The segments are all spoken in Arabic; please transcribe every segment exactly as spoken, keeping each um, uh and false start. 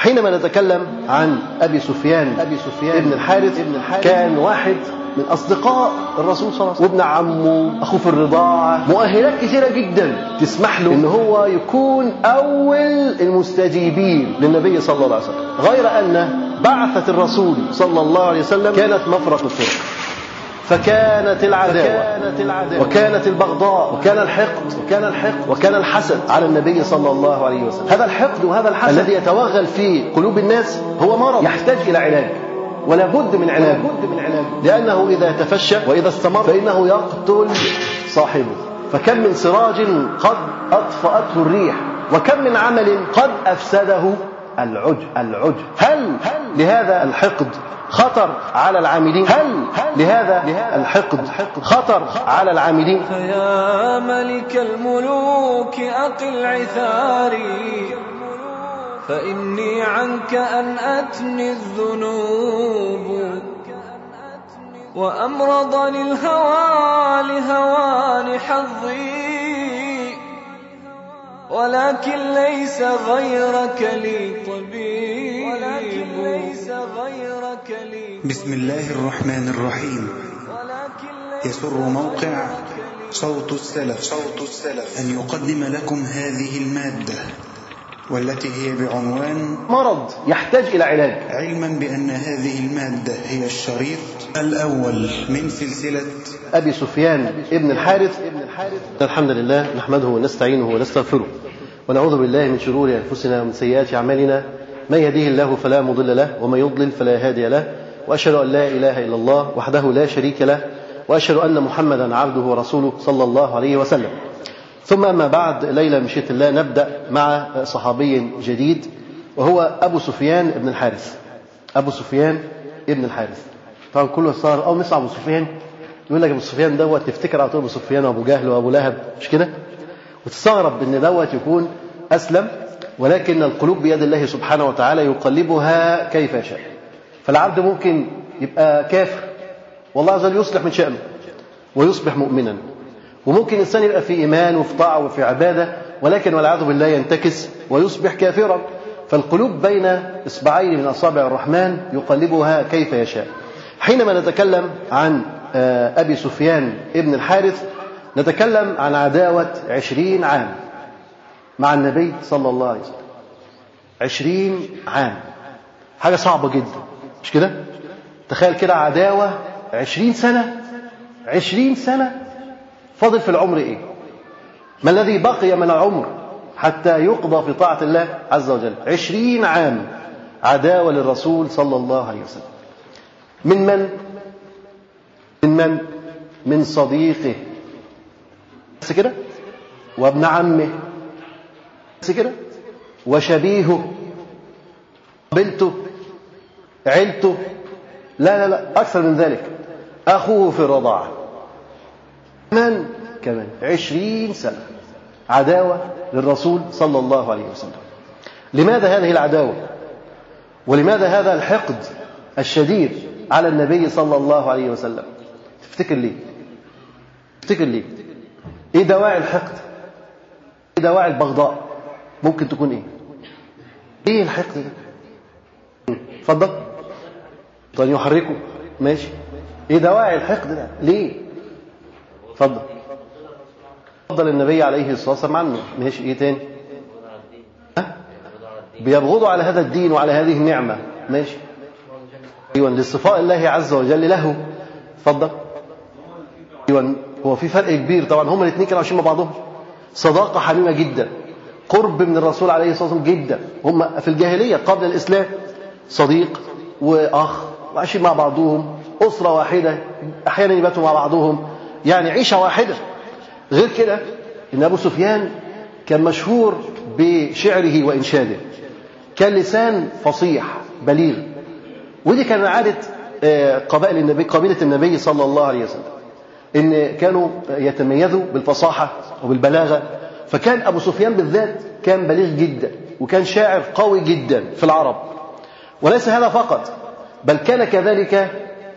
حينما نتكلم عن أبي سفيان أبي سفيان ابن الحارث ابن الحارث كان واحد من أصدقاء الرسول صلى الله عليه وسلم، وابن عمه، أخوه في الرضاعة، مؤهلات كثيرة جدا تسمح له إن هو يكون أول المستجيبين للنبي صلى الله عليه وسلم. غير أن بعثة الرسول صلى الله عليه وسلم كانت مفرق الطرق، فكانت العداوة وكانت البغضاء وكان الحقد وكان الحقد وكان الحسد على النبي صلى الله عليه وسلم. هذا الحقد وهذا الحسد الذي يتوغل في قلوب الناس هو مرض يحتاج إلى علاج، ولا بد من علاج، لأنه إذا تفشى وإذا استمر فإنه يقتل صاحبه. فكم من سراج قد أطفأته الريح، وكم من عمل قد أفسده العجب العجب هل لهذا الحقد خطر على العاملين؟ هل لهذا الحقد خطر على العاملين؟ فيا ملك الملوك أقل عثاري، فإني عنك أن أتني الذنوب، وأمرضني الهوى لهوان حظي، ولكن ليس غيرك لي طبيب. بسم الله الرحمن الرحيم. يسر موقع صوت السلف صوت السلف أن يقدم لكم هذه المادة، والتي هي بعنوان مرض يحتاج إلى علاج، علما بأن هذه المادة هي الشريط الأول من سلسلة أبي سفيان ابن الحارث. الحمد لله نحمده ونستعينه ونستغفره، ونعوذ بالله من شرور أنفسنا ومن سيئات أعمالنا. من يهديه الله فلا مضل له، ومن يضلل فلا هادي له، وأشهد أن لا إله إلا الله وحده لا شريك له، وأشهد أن محمدا عبده ورسوله صلى الله عليه وسلم. ثم أما بعد، ليلة مشيئة الله نبدأ مع صحابي جديد، وهو أبو سفيان ابن الحارث. أبو سفيان ابن الحارث طبعا كله صار أو نسمع أبو سفيان يقول لك أبو سفيان دوت تفتكر على طول أبو سفيان وأبو جهل وأبو لهب، مش كده؟ وتستغرب إن دوت يكون أسلم، ولكن القلوب بيد الله سبحانه وتعالى يقلبها كيف يشاء. فالعبد ممكن يبقى كافر والله عز وجل يصلح من شأنه ويصبح مؤمنا، وممكن الإنسان يبقى في إيمان وفي طاعة وفي عبادة، ولكن والعياذ بالله ينتكس ويصبح كافرا. فالقلوب بين إصبعين من أصابع الرحمن يقلبها كيف يشاء. حينما نتكلم عن أبي سفيان ابن الحارث نتكلم عن عداوة عشرين عام مع النبي صلى الله عليه وسلم. عشرين عام حاجة صعبة جدا، مش كده؟ تخيل كده عداوة عشرين سنة عشرين سنة فاضل في العمر إيه؟ ما الذي بقي من العمر حتى يقضى في طاعة الله عز وجل؟ عشرين عام عداوة للرسول صلى الله عليه وسلم. من من؟ من من؟ من صديقه بس كده، وابن عمه بس كده، وشبيهه، قبيلته، عيلته، لا لا لا أكثر من ذلك، أخوه في الرضاعة كمان كمان عشرين سنة عداوة للرسول صلى الله عليه وسلم. لماذا هذه العداوة؟ ولماذا هذا الحقد الشديد على النبي صلى الله عليه وسلم؟ تفتكر ليه؟ تفتكر ليه؟ إيه دواعي الحقد؟ إيه دواعي البغضاء؟ ممكن تكون إيه؟ إيه الحقد ده؟ اتفضل. طيب يحركه ماشي. إيه دواعي الحقد ده؟ ليه؟ اتفضل. فضل النبي عليه الصلاة والسلام عنه، ماشي. إيه تاني؟ ها؟ بيبغضوا على هذا الدين وعلى هذه النعمة، ماشي. أيوة لاصطفاء الله عز وجل له. اتفضل. أيوة هو في فرق كبير طبعا، هما الاثنين كانوا عايشين مع بعضهم صداقة حميمة جدا، قرب من الرسول عليه الصلاة والسلام جدا. هم في الجاهلية قبل الإسلام صديق وأخ وعايشين مع بعضهم، أسرة واحدة، أحيانا يباتوا مع بعضهم، يعني عيشة واحدة. غير كده إن أبو سفيان كان مشهور بشعره وإنشاده، كان لسان فصيح بليغ، ودي كان عادة قبائل النبي قبيلة النبي صلى الله عليه وسلم، إن كانوا يتميزوا بالفصاحة وبالبلاغة. فكان أبو سفيان بالذات كان بليغ جدا، وكان شاعر قوي جدا في العرب. وليس هذا فقط، بل كان كذلك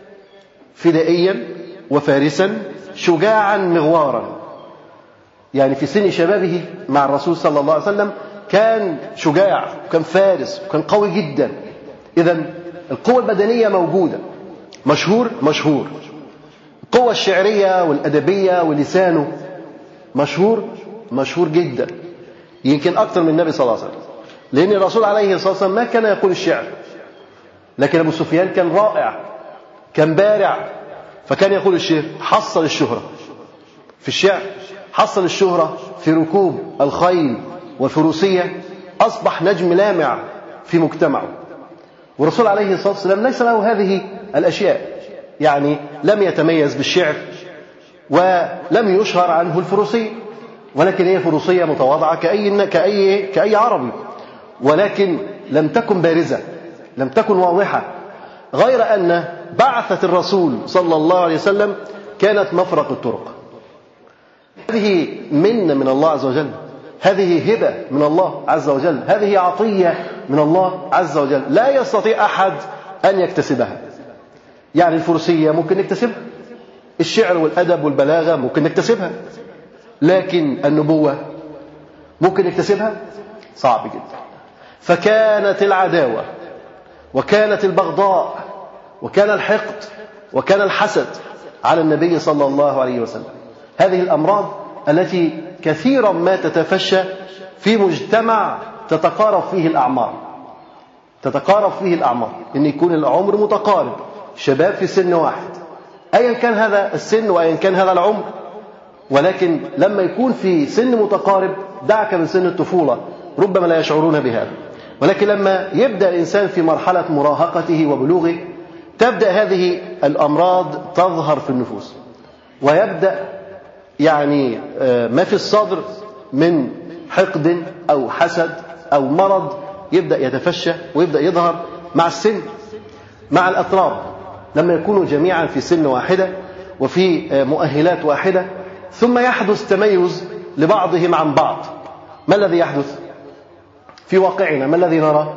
فدائيا وفارسا شجاعا مغوارا. يعني في سن شبابه مع الرسول صلى الله عليه وسلم كان شجاع وكان فارس وكان قوي جدا. إذن القوة البدنية موجودة، مشهور مشهور. القوة الشعرية والأدبية ولسانه مشهور مشهور جدا، يمكن أكثر من النبي صلى الله عليه وسلم، لأن الرسول عليه الصلاة والسلام ما كان يقول الشعر، لكن أبو سفيان كان رائع، كان بارع، فكان يقول الشعر. حصل الشهرة في الشعر، حصل الشهرة في ركوب الخيل والفروسية، أصبح نجم لامع في مجتمعه. والرسول عليه الصلاة والسلام ليس له هذه الأشياء، يعني لم يتميز بالشعر ولم يشهر عنه الفروسية، ولكن هي فروسية متواضعة كأي, كأي, كأي عربي، ولكن لم تكن بارزة، لم تكن واضحة، غير أن بعثة الرسول صلى الله عليه وسلم كانت مفرق الطرق. هذه منة من الله عز وجل، هذه هبة من الله عز وجل، هذه عطية من الله عز وجل، لا يستطيع أحد أن يكتسبها. يعني الفروسية ممكن نكتسبها، الشعر والأدب والبلاغة ممكن نكتسبها، لكن النبوة ممكن نكتسبها؟ صعب جدا. فكانت العداوة وكانت البغضاء وكان الحقد وكان الحسد على النبي صلى الله عليه وسلم. هذه الأمراض التي كثيرا ما تتفشى في مجتمع تتقارب فيه الأعمار، تتقارب فيه الأعمار، إن يكون العمر متقارب، شباب في سن واحد، أيا كان هذا السن وأيا كان هذا العمر، ولكن لما يكون في سن متقارب، دعك من سن الطفولة، ربما لا يشعرون بهذا، ولكن لما يبدأ الإنسان في مرحلة مراهقته وبلوغه، تبدأ هذه الأمراض تظهر في النفوس، ويبدأ يعني ما في الصدر من حقد أو حسد أو مرض يبدأ يتفشى ويبدأ يظهر مع السن، مع الأطراب، لما يكونوا جميعا في سن واحدة وفي مؤهلات واحدة، ثم يحدث تميز لبعضهم عن بعض. ما الذي يحدث في واقعنا؟ ما الذي نرى؟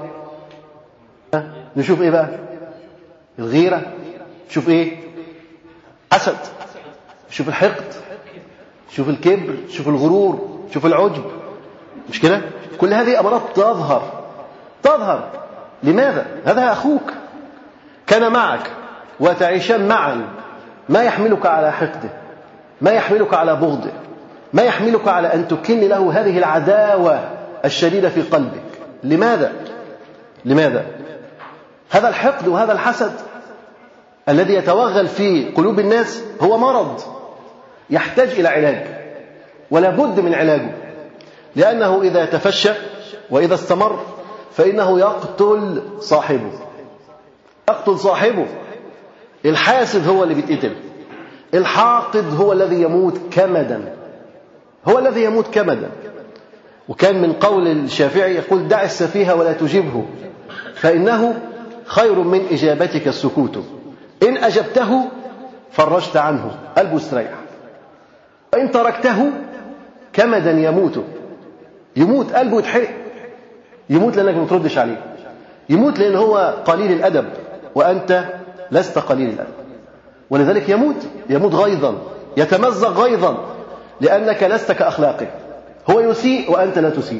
نشوف إيه بقى؟ الغيرة، شوف إيه؟ حسد، شوف الحقد، شوف الكبر، شوف الغرور، شوف العجب، مش كده؟ كل هذه أمراض تظهر تظهر لماذا؟ هذا أخوك كان معك وتعيشان معا، ما يحملك على حقده، ما يحملك على بغضه، ما يحملك على أن تكن له هذه العداوة الشديدة في قلبك. لماذا؟ لماذا؟ هذا الحقد وهذا الحسد الذي يتوغل في قلوب الناس هو مرض يحتاج إلى علاج، ولا بد من علاجه، لأنه إذا تفشى وإذا استمر فإنه يقتل صاحبه، يقتل صاحبه. الحاسد هو اللي بيتقتل، الحاقد هو الذي يموت كمدا، هو الذي يموت كمدا. وكان من قول الشافعي يقول: دع السفيه ولا تجبه، فإنه خير من إجابتك السكوت، إن أجبته فرجت عنه قلبه استريح، وإن تركته كمدا يموت، يموت قلبه يتحرق، يموت لأنك ما تردش عليه، يموت لأن هو قليل الأدب وأنت لست قليل الأدب، ولذلك يموت يموت غيظا، يتمزق غيظا، لأنك لست كأخلاقه، هو يسيء وأنت لا تسيء.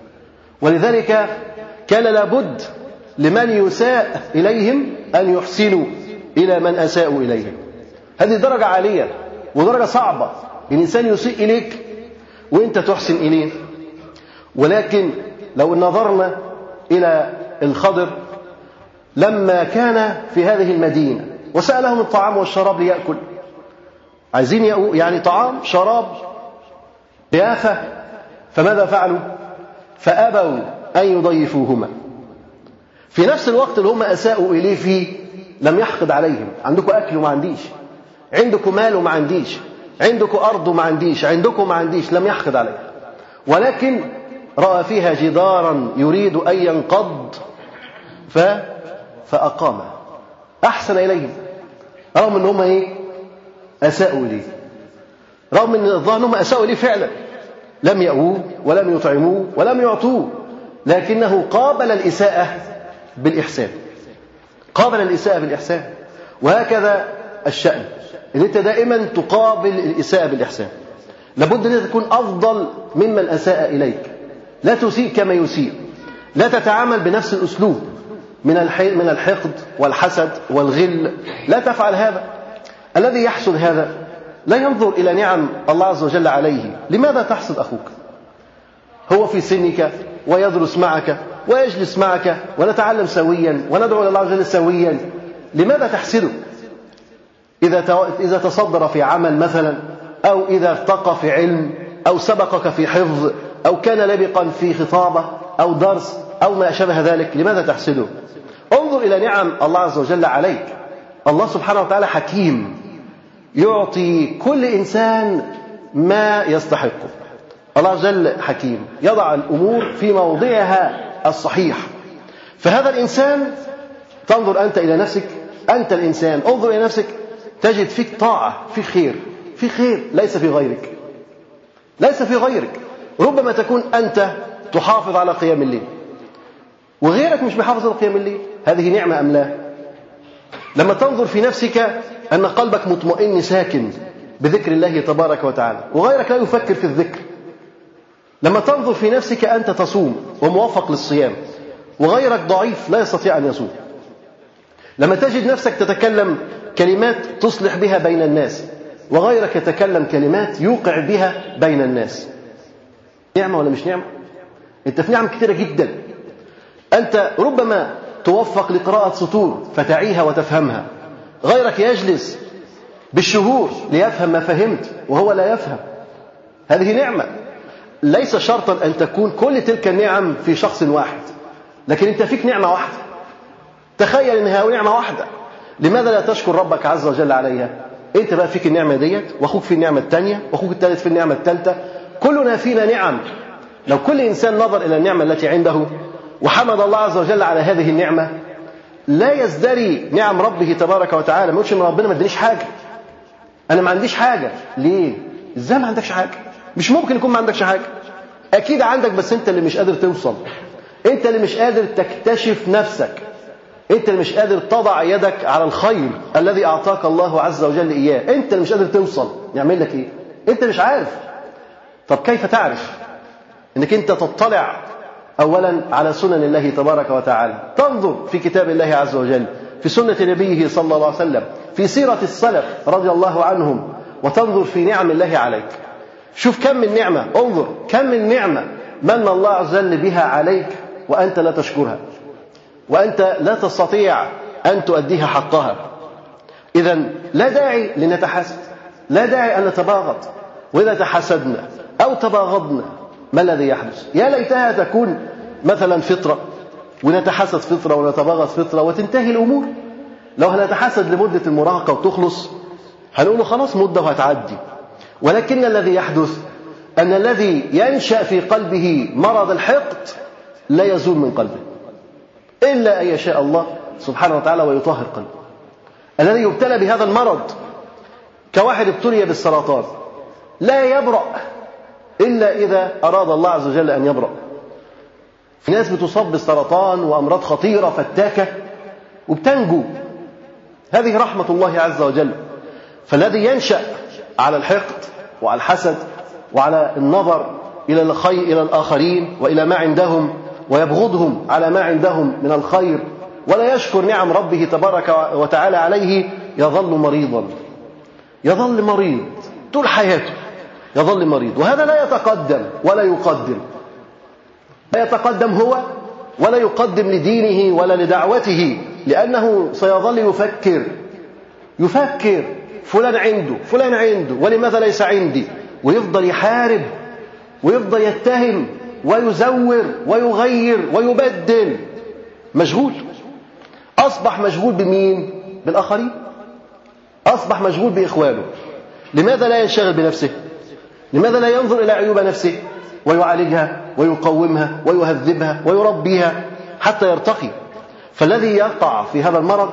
ولذلك كان لابد لمن يساء إليهم أن يحسنوا إلى من أساءوا إليهم. هذه درجة عالية ودرجة صعبة، الإنسان يسيء إليك وإنت تحسن إليه. ولكن لو نظرنا إلى الخضر لما كان في هذه المدينة وسألهم الطعام والشراب ليأكل، عايزين يعني طعام شراب ضيافة، فماذا فعلوا؟ فأبوا أن يضيفوهما. في نفس الوقت اللي هم أساءوا إليه فيه لم يحقد عليهم، عندكم أكل وما عنديش، عندكم مال وما عنديش، عندكم أرض وما عنديش، عندكم ما عنديش، لم يحقد عليهم، ولكن رأى فيها جدارا يريد أن ينقض ف... فأقام، أحسن إليهم، رغم أنهم إيه؟ أساءوا إليه، رغم أن الظاهر أنهم أساءوا إليه فعلا، لم يأووه ولم يطعموه ولم يعطوه، لكنه قابل الإساءة بالإحسان، قابل الإساءة بالإحسان. وهكذا الشأن، إن أنت دائما تقابل الإساءة بالإحسان، لابد أن تكون أفضل ممن أساء إليك، لا تسيء كما يسيء، لا تتعامل بنفس الأسلوب من من الحقد والحسد والغل، لا تفعل هذا. الذي يحسد هذا لا ينظر إلى نعم الله عز وجل عليه. لماذا تحسد أخوك؟ هو في سنك ويدرس معك ويجلس معك ونتعلم سويا وندعو الله عز وجل سويا، لماذا تحسده؟ إذا إذا تصدر في عمل مثلا، أو إذا ارتقى في علم، أو سبقك في حفظ، أو كان لبقا في خطابة أو درس أو ما شابه ذلك، لماذا تحسده؟ انظر إلى نعم الله عز وجل عليك. الله سبحانه وتعالى حكيم، يعطي كل إنسان ما يستحقه. الله عز وجل حكيم، يضع الأمور في موضعها الصحيح. فهذا الإنسان، تنظر أنت إلى نفسك، أنت الإنسان انظر إلى نفسك، تجد فيك طاعة، في خير، في خير ليس في غيرك، ليس في غيرك. ربما تكون أنت تحافظ على قيام الليل وغيرك مش بيحافظ على قيام الليل، هذه نعمة أم لا؟ لما تنظر في نفسك أن قلبك مطمئن ساكن بذكر الله تبارك وتعالى وغيرك لا يفكر في الذكر، لما تنظر في نفسك أنت تصوم وموفق للصيام وغيرك ضعيف لا يستطيع أن يصوم، لما تجد نفسك تتكلم كلمات تصلح بها بين الناس وغيرك يتكلم كلمات يوقع بها بين الناس، نعمة ولا مش نعمة؟ أنت في نعم كثيرة جدا. أنت ربما توفق لقراءة سطور فتعيها وتفهمها، غيرك يجلس بالشهور ليفهم ما فهمت وهو لا يفهم، هذه نعمة. ليس شرطا أن تكون كل تلك النعم في شخص واحد، لكن أنت فيك نعمة واحدة، تخيل أنها نعمة واحدة، لماذا لا تشكر ربك عز وجل عليها؟ أنت بقى فيك النعمة ديت، وأخوك في النعمة الثانية، وأخوك الثالث في النعمة الثالثة، كلنا فينا نعم. لو كل إنسان نظر إلى النعمة التي عنده وحمد الله عز وجل على هذه النعمة، لا يزدري نعم ربه تبارك وتعالى، ما يقولش ان ربنا ما ادانيش حاجة، أنا ما عنديش حاجة. ليه؟ إزاي ما عندكش حاجة؟ مش ممكن يكون ما عندكش حاجة، أكيد عندك، بس أنت اللي مش قادر توصل، أنت اللي مش قادر تكتشف نفسك، أنت اللي مش قادر تضع يدك على الخير الذي أعطاك الله عز وجل إياه، أنت اللي مش قادر توصل. يعمل لك إيه؟ أنت مش عارف. طب كيف تعرف؟ إنك أنت تطلع أولا على سنن الله تبارك وتعالى، تنظر في كتاب الله عز وجل، في سنة نبيه صلى الله عليه وسلم، في سيرة السلف رضي الله عنهم، وتنظر في نعم الله عليك. شوف كم من نعمة، انظر كم من نعمة من الله عز وجل بها عليك وأنت لا تشكرها، وأنت لا تستطيع أن تؤديها حقها. إذن لا داعي لنتحاسد، لا داعي أن نتباغض، وإذا تحاسدنا أو تباغضنا ما الذي يحدث؟ يا ليتها تكون مثلا فطرة، ونتحاسد فطرة ونتباغض فطرة وتنتهي الأمور. لو هنتحاسد لمدة المراهقة وتخلص هنقول خلاص مدة وهتعدي، ولكن الذي يحدث أن الذي ينشأ في قلبه مرض الحقد لا يزول من قلبه إلا أن يشاء الله سبحانه وتعالى ويطهر قلبه. الذي يبتلى بهذا المرض كواحد ابتلي بالسرطان لا يبرأ إلا إذا أراد الله عز وجل أن يبرأ. في ناس بتصاب بالسرطان وأمراض خطيرة فتاكة وبتنجو، هذه رحمة الله عز وجل. فالذي ينشأ على الحقد وعلى الحسد وعلى النظر إلى الخير إلى الآخرين وإلى ما عندهم ويبغضهم على ما عندهم من الخير ولا يشكر نعم ربه تبارك وتعالى عليه يظل مريضا، يظل مريض طول حياته، يظل مريض. وهذا لا يتقدم ولا يقدم، لا يتقدم هو ولا يقدم لدينه ولا لدعوته، لأنه سيظل يفكر يفكر فلان عنده فلان عنده ولماذا ليس عندي، ويفضل يحارب ويفضل يتهم ويزور ويغير ويبدل، مشغول. أصبح مشغول بمين؟ بالآخرين، أصبح مشغول بإخوانه. لماذا لا ينشغل بنفسه؟ لماذا لا ينظر إلى عيوب نفسه ويعالجها ويقومها ويهذبها ويربيها حتى يرتقي؟ فالذي يقع في هذا المرض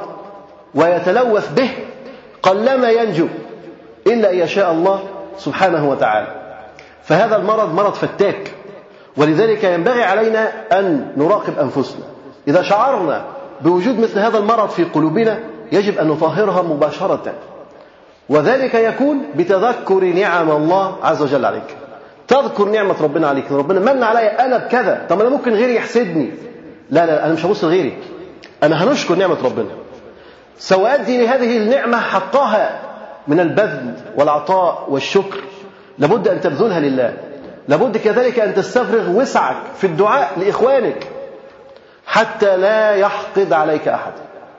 ويتلوث به قلما ينجو إلا أن يشاء الله سبحانه وتعالى. فهذا المرض مرض فتاك، ولذلك ينبغي علينا أن نراقب أنفسنا. إذا شعرنا بوجود مثل هذا المرض في قلوبنا يجب أن نطهرها مباشرة، وذلك يكون بتذكر نعم الله عز وجل عليك. تذكر نعمة ربنا عليك، ربنا من عليا أنا بكذا، طب أنا ممكن غيري يحسدني، لا لا أنا مش هبص لغيري، أنا هنشكر نعمة ربنا، سأؤدي لهذه النعمة حقها من البذل والعطاء والشكر، لابد أن تبذلها لله، لابد كذلك أن تستفرغ وسعك في الدعاء لإخوانك حتى لا يحقد عليك أحد.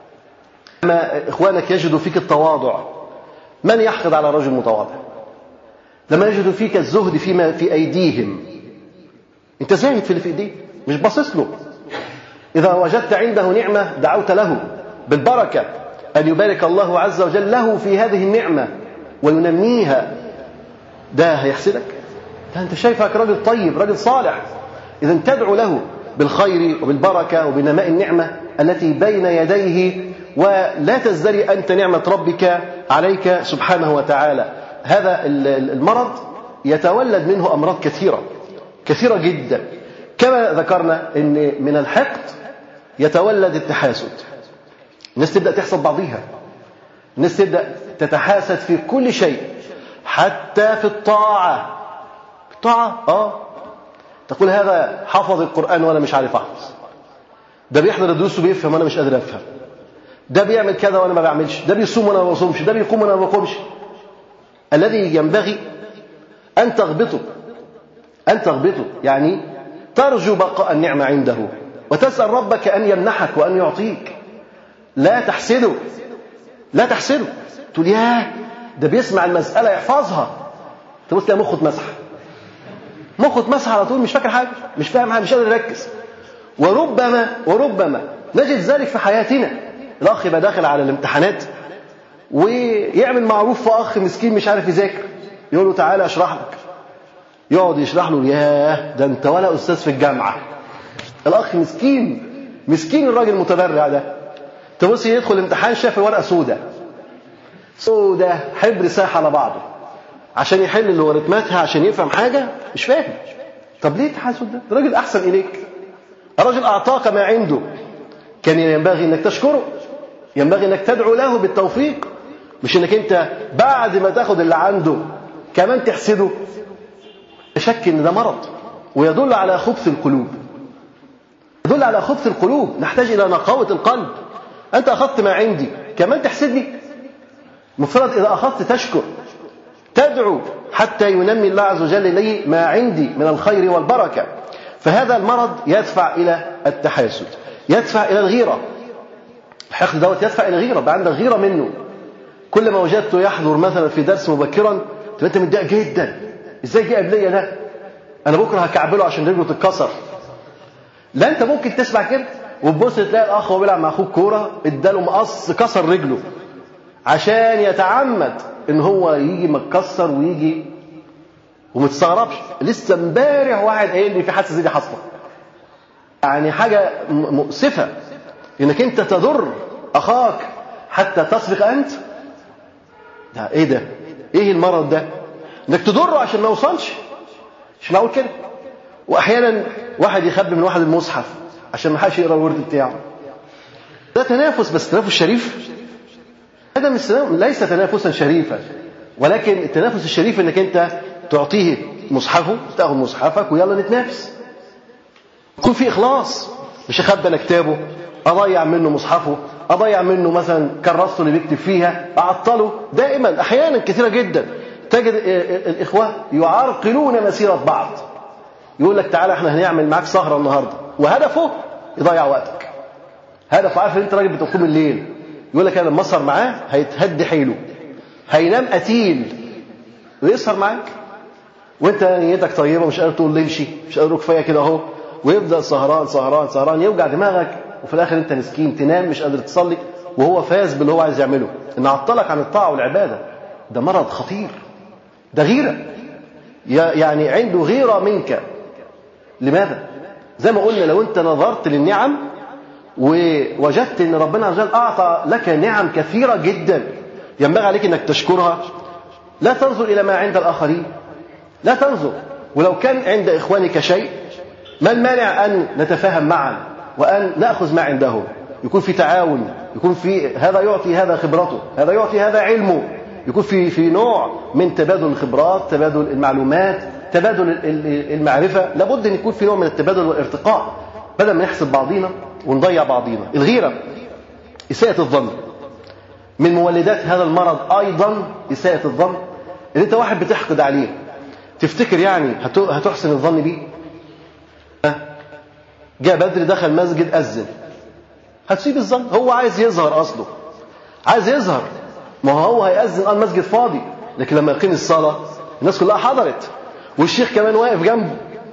لما إخوانك يجدوا فيك التواضع، من يحقد على رجل متواضع؟ لما يجدوا فيك الزهد فيما في أيديهم، أنت زاهد في اللي في أيديه، مش باصص له. إذا وجدت عنده نعمة دعوت له بالبركة، أن يبارك الله عز وجل له في هذه النعمة وينميها، ده هيحسدك؟ ده أنت شايفك راجل طيب، راجل صالح، إذا تدعو له بالخير وبالبركة وبنماء النعمة التي بين يديه، ولا تزدري أنت نعمة ربك عليك سبحانه وتعالى. هذا المرض يتولد منه أمراض كثيرة كثيرة جدا، كما ذكرنا أن من الحقد يتولد التحاسد، الناس تبدأ تحسد بعضها، الناس تبدأ تتحاسد في كل شيء، حتى في الطاعة. الطاعة آه تقول هذا حفظ القرآن وأنا مش عارف أحفظ، ده بيحضر الدروس وبيفهم وأنا مش قادر أفهم، ده بيعمل كذا وأنا ما بعملش، ده بيصوم وأنا ما بصومش، ده بيقوم وأنا ما بقومش. الذي ينبغي أن تغبطه، أن تغبطه يعني ترجو بقاء النعمة عنده وتسأل ربك أن يمنحك وأن يعطيك، لا تحسده، لا تحسده. تقول ياه ده بيسمع المسألة يحفظها، تبص تلاقي مخه اتمسح، مخه اتمسح على طول، مش فاكر حاجة، مش فاهم حاجة، مش قادر يركز. وربما وربما نجد ذلك في حياتنا. الأخ يبقى داخل على الامتحانات ويعمل معروف في أخ مسكين مش عارف يذاكر، يقول له تعالى أشرح لك، يقعد يشرح له، ياه ده أنت ولا أستاذ في الجامعة. الأخ مسكين مسكين الراجل المتبرع ده، تبص يدخل الامتحان شاف ورقة سودة سودة حبر ساح على بعضه عشان يحل اللوغاريتماتها عشان يفهم حاجة مش فاهم. طب ليه تحاسد ده؟ الراجل أحسن إليك، الراجل أعطاك ما عنده، كان ينبغي أنك تشكره، ينبغي أنك تدعو له بالتوفيق، مش أنك أنت بعد ما تاخد اللي عنده كمان تحسده. شك أن ده مرض ويدل على خبث القلوب، يدل على خبث القلوب. نحتاج إلى نقاوة القلب. أنت أخذت ما عندي كمان تحسدني؟ مفترض إذا أخذت تشكر، تدعو حتى ينمي الله عز وجل لي ما عندي من الخير والبركة. فهذا المرض يدفع إلى التحاسد، يدفع إلى الغيرة. الحقد دوت يدفع إلى الغيرة، بقى عندك غيرة منه. كل ما وجدته يحضر مثلا في درس مبكرا تبقى أنت متضايق جدا، إزاي جه قبلية ده؟ أنا بكرة هكعبله عشان رجله تتكسر. لا أنت ممكن تسمع كده وتبص تلاقي الأخ وهو بيلعب مع أخوه كورة اداله مقص كسر رجله عشان يتعمد إن هو يجي متكسر ويجي ومتستغربش. لسه امبارح واحد قايل لي في حادثة زي دي حصلت. يعني حاجة مؤسفة إنك أنت تضر أخاك حتى تسبق أنت. ده إيه ده؟ إيه المرض ده؟ إنك تضره عشان ما يوصلش، مش معقول كده. وأحيانا واحد يخبي من واحد المصحف عشان ما حدش يقرأ الورد بتاعه. ده تنافس، بس تنافس شريف. هذا ليس تنافسا شريفا، ولكن التنافس الشريف إنك أنت تعطيه مصحفه، تاخذ مصحفك ويلا نتنافس. يكون في إخلاص، مش أخبي أنا كتابه، أضيع منه مصحفه، أضيع منه مثلا كراسته اللي بيكتب فيها، أعطله. دائما أحيانا كثيرة جدا تجد الإخوة يعرقلون مسيرة بعض. يقول لك تعالى احنا هنعمل معاك سهرة النهاردة، وهدفه يضيع وقتك. هدفه عارف ان انت راجل بتقوم الليل، يقول لك انا لما اسهر معاه هيتهد حيله، هينام قتيل ويسهر معاك، وانت نيتك طيبه مش قادر تقول لي امشي، مش قادر كفايه كده اهو، ويبدا سهران سهران سهران يوجع دماغك، وفي الاخر انت مسكين تنام مش قادر تصلي، وهو فاز باللي هو عايز يعمله، ان عطلك عن الطاعه والعباده. ده مرض خطير، ده غيره، يعني عنده غيره منك. لماذا؟ زي ما قلنا لو انت نظرت للنعم ووجدت ان ربنا عز وجل اعطى لك نعم كثيره جدا ينبغي عليك انك تشكرها، لا تنظر الى ما عند الاخرين، لا تنظر. ولو كان عند اخوانك شيء ما المانع ان نتفاهم معا وان ناخذ ما عنده، يكون في تعاون، يكون في هذا يعطي هذا خبرته، هذا يعطي هذا علمه، يكون في في نوع من تبادل الخبرات، تبادل المعلومات، تبادل المعرفة لابد أن يكون في نوع من التبادل والارتقاء، بدل ما نحسب بعضينا ونضيع بعضينا. الغيرة، إساءة الظن، من مولدات هذا المرض أيضا إساءة الظن. إن أنت واحد بتحقد عليه، تفتكر يعني هتحسن الظن بيه؟ جاء بدري دخل مسجد أذن، هتسيب الظن؟ هو عايز يظهر، أصله عايز يظهر. ما هو هيأذن قال المسجد فاضي، لكن لما يقيم الصلاة الناس كلها حضرت والشيخ كمان واقف جنبه.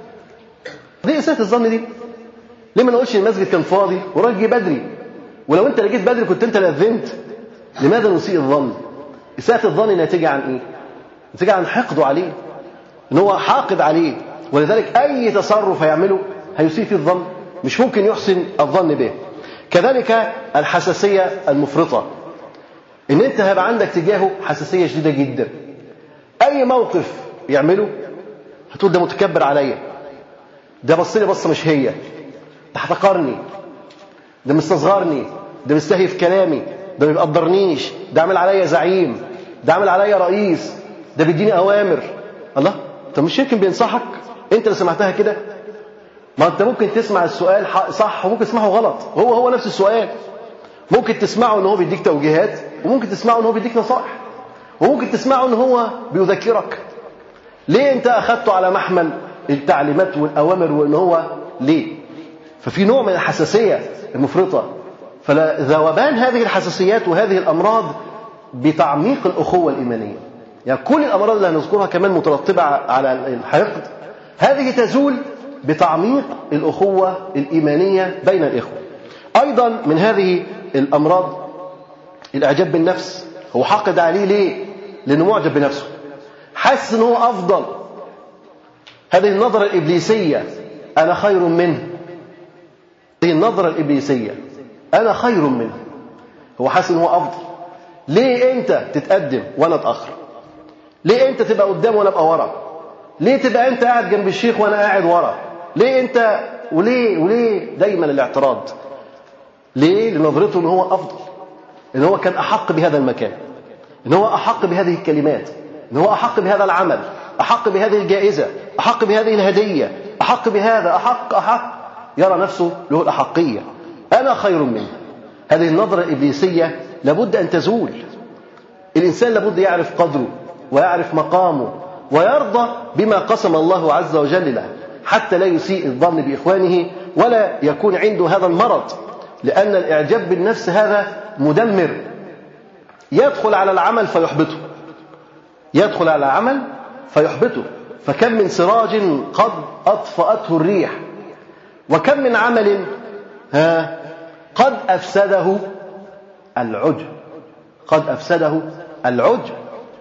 دي إساءة الظن دي. ليه ما نقولش المسجد كان فاضي وراجل جه بدري، ولو انت جيت بدري كنت انت اللي أذنت؟ لماذا نسيء الظن؟ إساءة الظن ناتجة عن ايه؟ ناتجة عن حقده عليه، ان هو حاقد عليه، ولذلك اي تصرف هيعمله هيسيء فيه الظن، مش ممكن يحسن الظن به. كذلك الحساسية المفرطة، ان انت هيبقى عندك تجاهه حساسية شديدة جدا. اي موقف يعمله هتقول ده متكبر عليا، ده بص لي بصه مش هي، ده احتقرني، ده مستصغرني، ده مستهي في كلامي، ده ما بيقدرنيش، ده عامل عليا زعيم، ده عامل عليا رئيس، ده بيديني اوامر. الله، طب مش يمكن بينصحك؟ انت اللي سمعتها كده؟ ما انت ممكن تسمع السؤال صح وممكن تسمعه غلط، هو هو نفس السؤال. ممكن تسمعه ان هو بيديك توجيهات، وممكن تسمعه ان هو بيديك نصائح، وممكن تسمعه ان هو بيذكرك. ليه انت اخذته على محمل التعليمات والاوامر وان هو ليه؟ ففي نوع من الحساسيه المفرطه. فذوبان هذه الحساسيات وهذه الامراض بتعميق الاخوه الايمانيه. يعني كل الامراض اللي هنذكرها كمان مترتبه على الحقد، هذه تزول بتعميق الاخوه الايمانيه بين الاخوه. ايضا من هذه الامراض الاعجاب بالنفس. هو حاقد عليه ليه؟ لانه معجب بنفسه، حاسس ان هو افضل. هذه النظره الابليسيه، انا خير منه. هذه النظره الابليسيه، انا خير منه. هو حاسس ان هو افضل. ليه انت تتقدم وانا اتاخر؟ ليه انت تبقى قدام وانا ابقى ورا؟ ليه تبقى انت قاعد جنب الشيخ وانا قاعد ورا؟ ليه انت وليه وليه دايما الاعتراض؟ ليه؟ لنظرته ان هو افضل، ان هو كان احق بهذا المكان، ان هو احق بهذه الكلمات، ان هو احق بهذا العمل، احق بهذه الجائزه، احق بهذه الهديه، احق بهذا، احق احق يرى نفسه له الاحقيه. انا خير منه. هذه النظره الابليسيه لابد ان تزول. الانسان لابد يعرف قدره ويعرف مقامه ويرضى بما قسم الله عز وجل له، حتى لا يسيء الظن باخوانه ولا يكون عنده هذا المرض. لان الاعجاب بالنفس هذا مدمر، يدخل على العمل فيحبطه، يدخل على العمل فيحبطه. فكم من سراج قد أطفأته الريح، وكم من عمل ها قد أفسده العجب، قد أفسده العجب.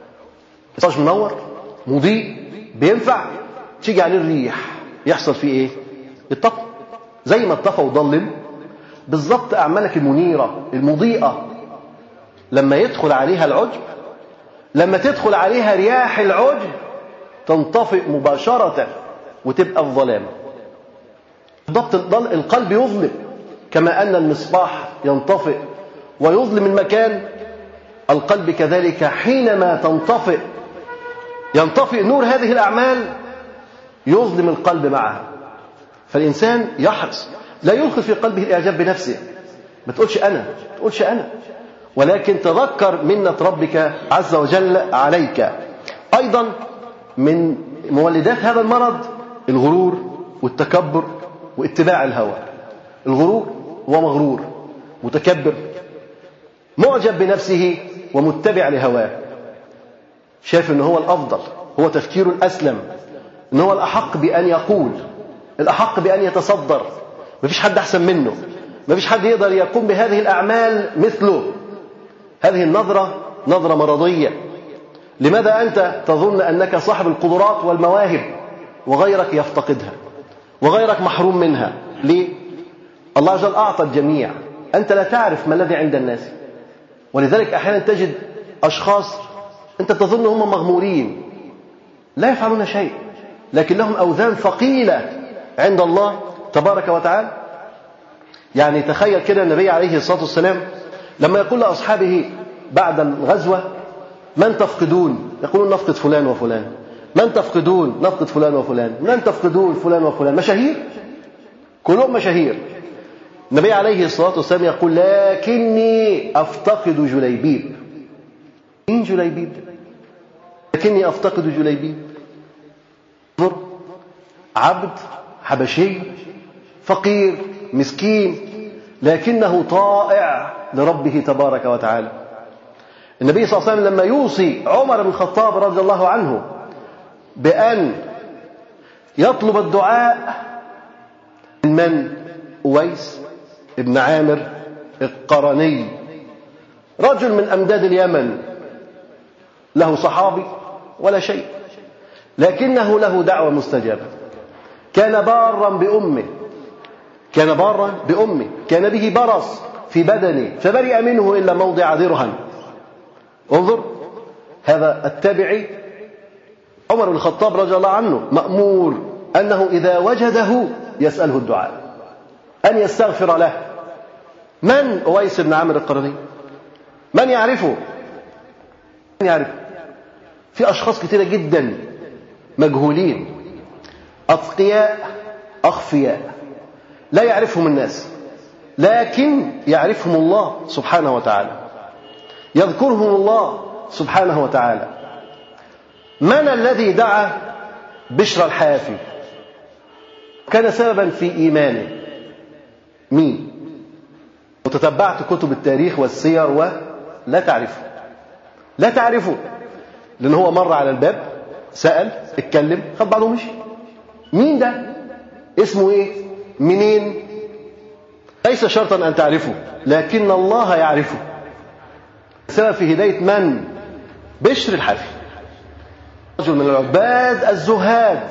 سراج منور مضيء بينفع، تيجي عليه الريح يحصل فيه ايه؟ الطفى. زي ما الطفى وضلم بالضبط أعمالك المنيرة المضيئة لما يدخل عليها العجب، لما تدخل عليها رياح العجب تنطفئ مباشرة وتبقى الظلام. بالضبط القلب يظلم كما أن المصباح ينطفئ ويظلم المكان، القلب كذلك حينما تنطفئ ينطفئ نور هذه الأعمال يظلم القلب معها. فالإنسان يحرص لا يلقي في قلبه الإعجاب بنفسه. ما تقولش أنا، ما تقولش أنا، ولكن تذكر منة ربك عز وجل عليك. أيضا من مولدات هذا المرض الغرور والتكبر واتباع الهوى. الغرور هو مغرور، متكبر، معجب بنفسه ومتبع لهواه، شايف أنه هو الأفضل، هو تفكير الأسلم، أنه هو الأحق بأن يقول، الأحق بأن يتصدر، ما فيش حد أحسن منه، ما فيش حد يقدر يقوم بهذه الأعمال مثله. هذه النظرة نظرة مرضية. لماذا أنت تظن أنك صاحب القدرات والمواهب وغيرك يفتقدها وغيرك محروم منها؟ ليه؟ الله عز وجل أعطى الجميع، أنت لا تعرف ما الذي عند الناس. ولذلك أحيانا تجد أشخاص أنت تظن هم مغمورين لا يفعلون شيء، لكن لهم أوزان ثقيلة عند الله تبارك وتعالى. يعني تخيل كده النبي عليه الصلاة والسلام لما يقول لأصحابه بعد الغزوة من تفقدون؟ يقولون نفقد فلان وفلان. من تفقدون؟ نفقد فلان وفلان. من تفقدون؟ فلان وفلان. مشاهير، كلهم مشاهير. النبي عليه الصلاة والسلام يقول لكني أفتقد جليبيب. مين جليبيب؟ لكني أفتقد جليبيب. انظر، عبد حبشي فقير مسكين لكنه طائع لربه تبارك وتعالى. النبي صلى الله عليه وسلم لما يوصي عمر بن الخطاب رضي الله عنه بأن يطلب الدعاء من أويس ابن عامر القرني، رجل من أمداد اليمن، له صحابي ولا شيء، لكنه له دعوة مستجابة. كان بارا بأمه، كان بارا بأمه، كان به برص في بدنه فبرئ منه إلا موضع درهم. انظر، هذا التابعي عمر بن الخطاب رضي الله عنه مأمور أنه إذا وجده يسأله الدعاء، أن يستغفر له. من أويس بن عامر القرني؟ من يعرفه؟ من يعرفه؟ في أشخاص كثيرة جدا مجهولين، أتقياء أخفياء، لا يعرفهم الناس لكن يعرفهم الله سبحانه وتعالى، يذكرهم الله سبحانه وتعالى. من الذي دعا بشر الحافي كان سببا في إيمانه؟ مين؟ وتتبعت كتب التاريخ والسير ولا تعرفه، لا تعرفه، لأن هو مر على الباب، سأل، اتكلم، خد بعضه ومشي. مين ده؟ اسمه ايه؟ منين؟ ليس شرطا أن تعرفه، لكن الله يعرفه. سبب في هداية من؟ بشر الحافي، رجل من العباد الزهاد.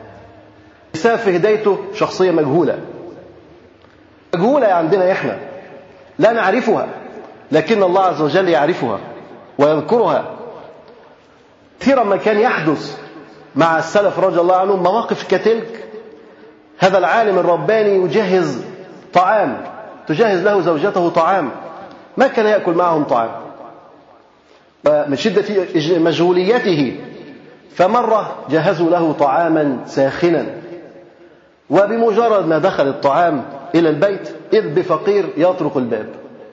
سبب في هدايته شخصية مجهولة، مجهولة عندنا إحنا لا نعرفها، لكن الله عز وجل يعرفها ويذكرها. كثيرا ما كان يحدث مع السلف رضي الله عنهم مواقف كتلك. هذا العالم الرباني يجهز طعام، تجهز له زوجته طعام، ما كان يأكل معهم طعام من شدة مشغوليته، فمرة جهزوا له طعاما ساخنا، وبمجرد ما دخل الطعام إلى البيت إذ بفقير يطرق الباب،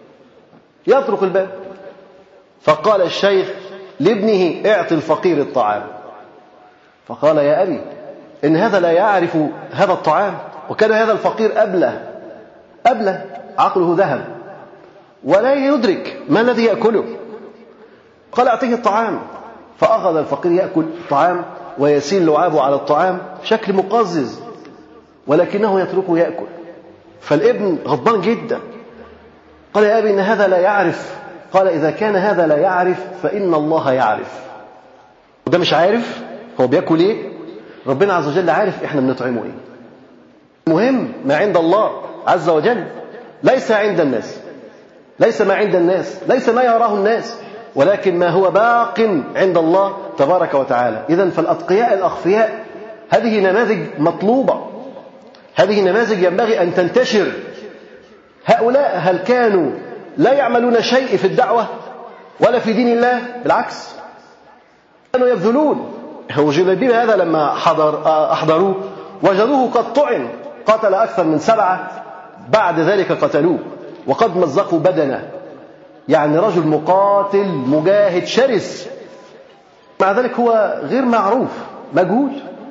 يطرق الباب. فقال الشيخ لابنه اعطي الفقير الطعام، فقال يا أبي إن هذا لا يعرف هذا الطعام، وكان هذا الفقير أبله أبله عقله ذهب ولا يدرك ما الذي يأكله. قال أعطيه الطعام، فأخذ الفقير يأكل الطعام ويسيل لعابه على الطعام بشكل مقزز، ولكنه يتركه يأكل. فالابن غضبان جدا، قال يا أبي إن هذا لا يعرف. قال إذا كان هذا لا يعرف فإن الله يعرف. وده مش عارف هو بيأكل إيه، ربنا عز وجل عارف إحنا بنطعمه إيه. مهم ما عند الله عز وجل، ليس عند الناس، ليس ما عند الناس، ليس ما يراه الناس، ولكن ما هو باق عند الله تبارك وتعالى. إذن فالأتقياء الأخفياء هذه نماذج مطلوبة، هذه نماذج ينبغي أن تنتشر. هؤلاء هل كانوا لا يعملون شيء في الدعوة ولا في دين الله؟ بالعكس، كانوا يبذلون. هو جليبيب هذا لما حضر أحضروه وجدوه قد طعن، قتل أكثر من سبعة، بعد ذلك قتلوه وقد مزقوا بدنه، يعني رجل مقاتل مجاهد شرس، مع ذلك هو غير معروف، مجهول.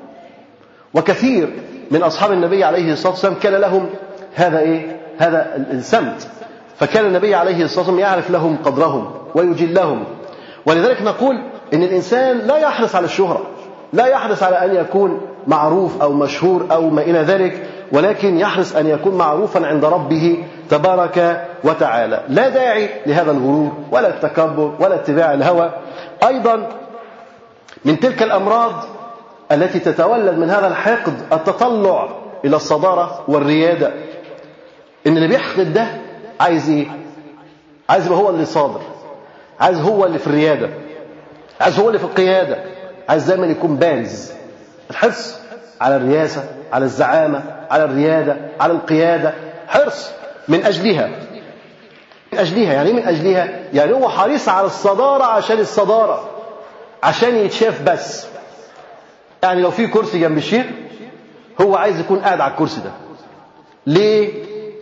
وكثير من أصحاب النبي عليه الصلاة والسلام كان لهم هذا إيه؟ هذا السمت، فكان النبي عليه الصلاة والسلام يعرف لهم قدرهم ويجلهم. ولذلك نقول إن الإنسان لا يحرص على الشهرة، لا يحرص على أن يكون معروف أو مشهور أو ما إلى ذلك، ولكن يحرص أن يكون معروفا عند ربه تبارك وتعالى. لا داعي لهذا الغرور ولا التكبر ولا اتباع الهوى. أيضا من تلك الأمراض التي تتولد من هذا الحقد التطلع إلى الصدارة والريادة. إن اللي بيحقد ده عايز إيه؟ عايز يبقى هو اللي صادر، عايز هو اللي في الريادة، عايز هو اللي في القيادة، عايز دايما يكون بارز. الحرص على الرياسة، على الزعامة، على الريادة، على القيادة، حرص من أجلها. من أجلها يعني من أجلها يعني هو حريص على الصدارة عشان الصدارة، عشان يتشاف بس. يعني لو في كرسي جنب الشيخ هو عايز يكون قاعد على الكرسي ده. ليه؟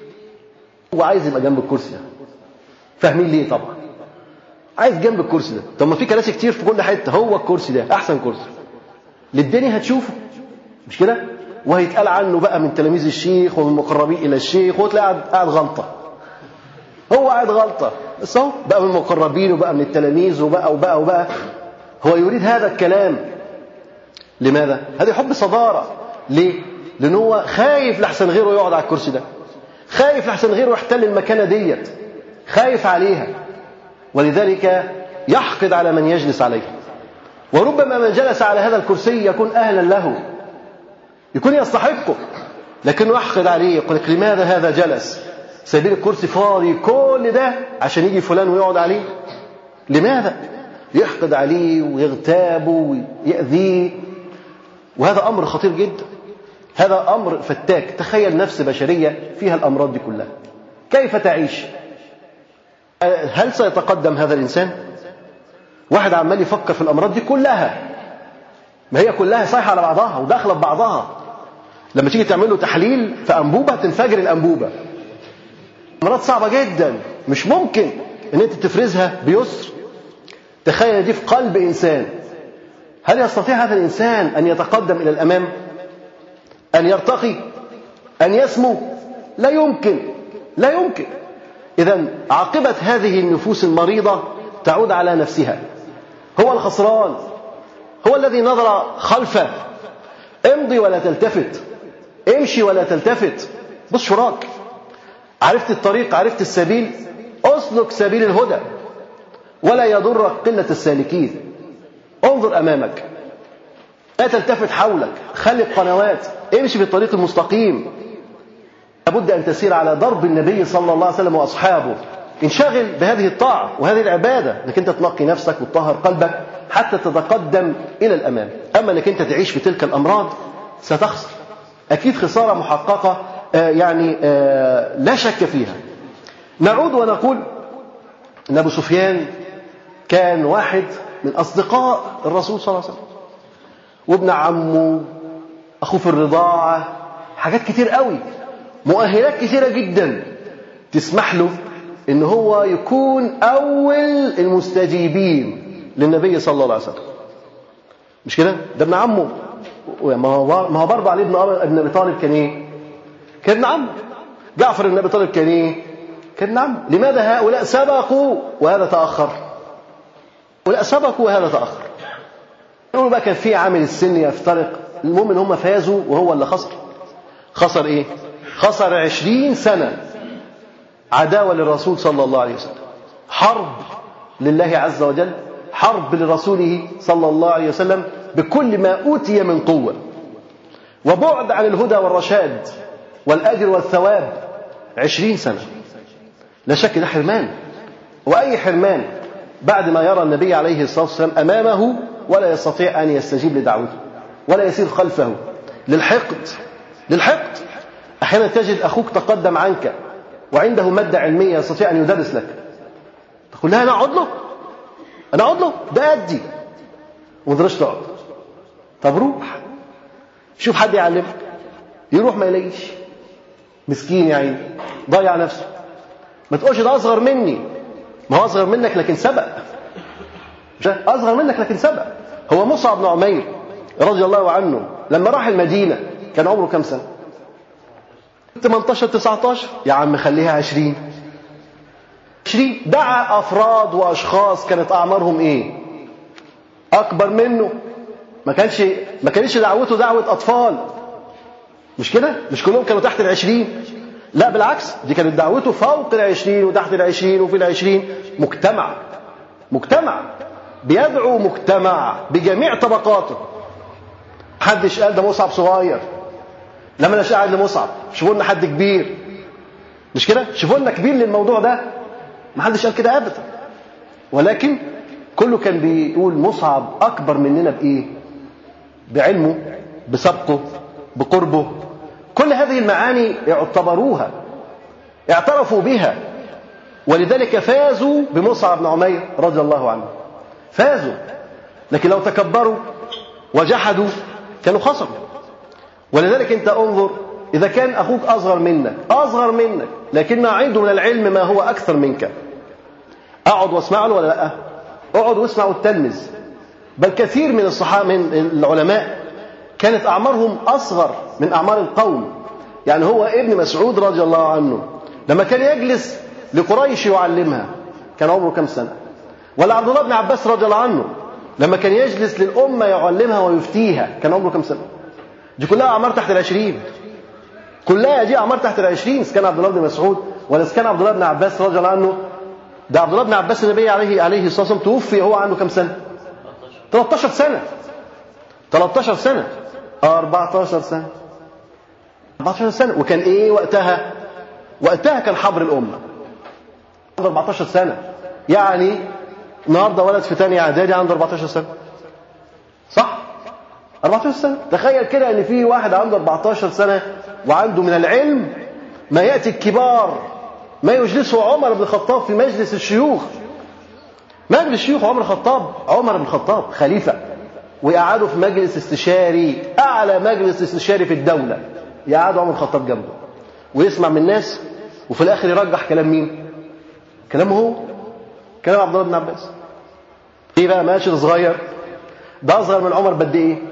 هو عايز يبقى جنب الكرسي ده. فاهمين ليه؟ طبعا عايز جنب الكرسي ده. طب ما في كراسي كتير في كل حته، هو الكرسي ده احسن كرسي للدنيا هتشوفه، مش كده؟ وهيتقال عنه بقى من تلاميذ الشيخ ومن المقربين الى الشيخ، وتلاقي قاعد قاعد غلطه. هو قاعد غلطه بس اهو بقى من المقربين وبقى من التلاميذ وبقى وبقى وبقى. هو يريد هذا الكلام. لماذا؟ هذا حب صداره. ليه؟ لأنه هو خايف لحسن غيره يقعد على الكرسي ده، خايف لحسن غيره يحتل المكانة ديت، خايف عليها، ولذلك يحقد على من يجلس عليه. وربما من جلس على هذا الكرسي يكون أهلا له، يكون يستحقه، لكنه يحقد عليه، يقول لك لماذا هذا جلس؟ سايبين الكرسي فاضي كل ده عشان يجي فلان ويقعد عليه. لماذا؟ يحقد عليه ويغتابه ويأذيه، وهذا أمر خطير جدا. هذا أمر فتاك. تخيل نفس بشرية فيها الأمراض دي كلها، كيف تعيش؟ هل سيتقدم هذا الإنسان؟ واحد عمال يفكر في الأمراض دي كلها، ما هي كلها صايحة على بعضها وداخلة ببعضها. لما تيجي تعمل له تحليل في أنبوبة تنفجر الأنبوبة. أمراض صعبة جدا، مش ممكن أن أنت تفرزها بيسر. تخيل دي في قلب إنسان. هل يستطيع هذا الإنسان أن يتقدم إلى الأمام؟ أن يرتقي؟ أن يسمو؟ لا يمكن، لا يمكن. إذن عاقبة هذه النفوس المريضة تعود على نفسها. هو الخسران، هو الذي نظر خلفه. امضي ولا تلتفت، امشي ولا تلتفت، بص شراك. عرفت الطريق، عرفت السبيل، أسلك سبيل الهدى، ولا يضرك قلة السالكين. انظر أمامك، لا تلتفت حولك، خلي القنوات، امشي في الطريق المستقيم. لابد أن تسير على ضرب النبي صلى الله عليه وسلم وأصحابه. انشغل بهذه الطاعة وهذه العبادة، انك انت تنقي نفسك وتطهر قلبك حتى تتقدم إلى الأمام. أما انك انت تعيش في تلك الأمراض ستخسر، أكيد خسارة محققة، آه يعني آه لا شك فيها. نعود ونقول أن أبو سفيان كان واحد من أصدقاء الرسول صلى الله عليه وسلم، وابن عمه، أخوه في الرضاعة، حاجات كتير قوي، مؤهلات كتيرة جدا تسمح له إن هو يكون أول المستجيبين للنبي صلى الله عليه وسلم. مش كده؟ ده ابن عمه. ما هو ما هو برضه علي ابن أبي طالب كان إيه؟ كان ابن عمه. جعفر بن أبي طالب كان إيه؟ كان ابن عمه. لماذا هؤلاء سبقوا وهذا تأخر؟ هؤلاء سبقوا وهذا تأخر. يقولوا بقى كان في عامل السن يفترق. المهم إن هم فازوا وهو اللي خسر. خسر إيه؟ خسر عشرين سنة عداوة للرسول صلى الله عليه وسلم، حرب لله عز وجل، حرب لرسوله صلى الله عليه وسلم بكل ما أوتي من قوة، وبعد عن الهدى والرشاد والأجر والثواب. عشرين سنة لا شك ده حرمان، وأي حرمان بعد ما يرى النبي عليه الصلاة والسلام أمامه ولا يستطيع أن يستجيب لدعوته ولا يسير خلفه. للحقد، للحقد. أحيانا تجد أخوك تقدم عنك وعنده مادة علمية يستطيع أن يدرس لك، تقول لها أنا أقعد له، أنا أقعد له، ده أدي، ومدرش تقعد. طب روح شوف حد يعلمك. يروح ما يلاقيش، مسكين يعني ضيع نفسه. ما تقولش ده أصغر مني، ما هو أصغر منك لكن سبق. أصغر منك لكن سبق. هو مصعب بن عمير رضي الله عنه لما راح المدينة كان عمره كم سنة؟ ثمانية عشر تسعة عشر. يا عم خليها عشرين. عشرين دعا أفراد وأشخاص كانت أعمارهم إيه؟ أكبر منه. ما كانش ما كانش دعوته دعوة أطفال، مش كده؟ مش كلهم كانوا تحت العشرين، لا بالعكس، دي كانت دعوته فوق العشرين وتحت العشرين وفي العشرين. مجتمع، مجتمع بيدعو مجتمع بجميع طبقاته. محدش قال ده مصعب صغير، لما انا قاعد لمصعب شوفوا لنا حد كبير، مش كده؟ شوفوا لنا كبير للموضوع ده. محدش قال كده ابدا، ولكن كله كان بيقول مصعب اكبر مننا بايه؟ بعلمه، بسبقه، بقربه. كل هذه المعاني اعتبروها، اعترفوا بها، ولذلك فازوا بمصعب بن عمير رضي الله عنه. فازوا. لكن لو تكبروا وجحدوا كانوا خسروا. ولذلك أنت انظر، إذا كان أخوك أصغر منك أصغر منك لكن عنده من العلم ما هو أكثر منك، أقعد واسمع له ولا لا؟ أقعد واسمع وتلمذ. بل كثير من الصحابة من العلماء كانت أعمارهم أصغر من أعمار القوم. يعني هو ابن مسعود رضي الله عنه لما كان يجلس لقريش يعلمها كان عمره كم سنة؟ ولا عبد الله بن عباس رضي الله عنه لما كان يجلس للأمة يعلمها ويفتيها كان عمره كم سنة؟ دي كلها أعمار تحت العشرين، كلها دي أعمار تحت العشرين. إذا كان عبد الله بن مسعود ولا إذا كان عبد الله بن عباس رضي الله عنه. ده عبد الله بن عباس النبي عليه عليه الصلاة والسلام توفي هو عنده كم سنة؟ ثلاثة عشر سنة. ثلاثة عشر سنة أربعة عشر سنة أربعة عشر سنة. وكان إيه وقتها؟ وقتها كان حبر الأمة عنده أربعة عشر سنة. يعني النهارده ولد في ثانية إعدادي عنده أربعة عشر سنة، صح؟ أربعة عشر سنة. تخيل كده ان في واحد عنده أربعة عشر سنة وعنده من العلم ما يأتي الكبار، ما يجلسه عمر بن الخطاب في مجلس الشيوخ. مجلس الشيوخ عمر الخطاب عمر بن الخطاب خليفة، ويقعدوا في مجلس استشاري، أعلى مجلس استشاري في الدولة، يقعدوا عمر الخطاب جنبه ويسمع من الناس، وفي الآخر يرجح كلام مين؟ كلامه هو، كلام عبد الله بن عباس. ايه بقى ماشي صغير؟ ده أصغر من عمر بقد إيه؟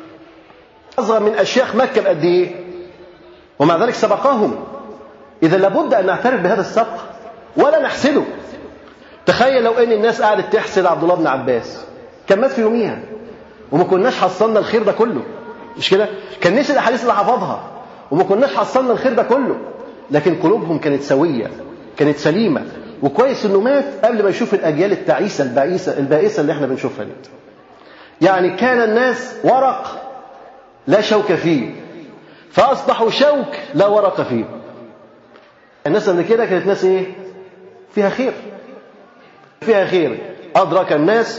أصغر من أشياخ مكة بقد إيه؟ ومع ذلك سبقهم. إذا لابد أن نعترف بهذا السبق ولا نحسده. تخيل لو أن الناس قاعدت تحسد عبد الله بن عباس، كان مات في يوميها وما كناش حصلنا الخير ده كله، مش كده؟ كان نسي الأحاديث اللي حفظها وما كناش حصلنا الخير ده كله. لكن قلوبهم كانت سوية، كانت سليمة. وكويس إنه مات قبل ما يشوف الأجيال التعيسة البائسة البائسة اللي احنا بنشوفها دي. يعني كان الناس ورق لا شوك فيه، فأصبحوا شوك لا ورق فيه. الناس اللي كده كانت ناس ايه؟ فيها خير، فيها خير. أدرك الناس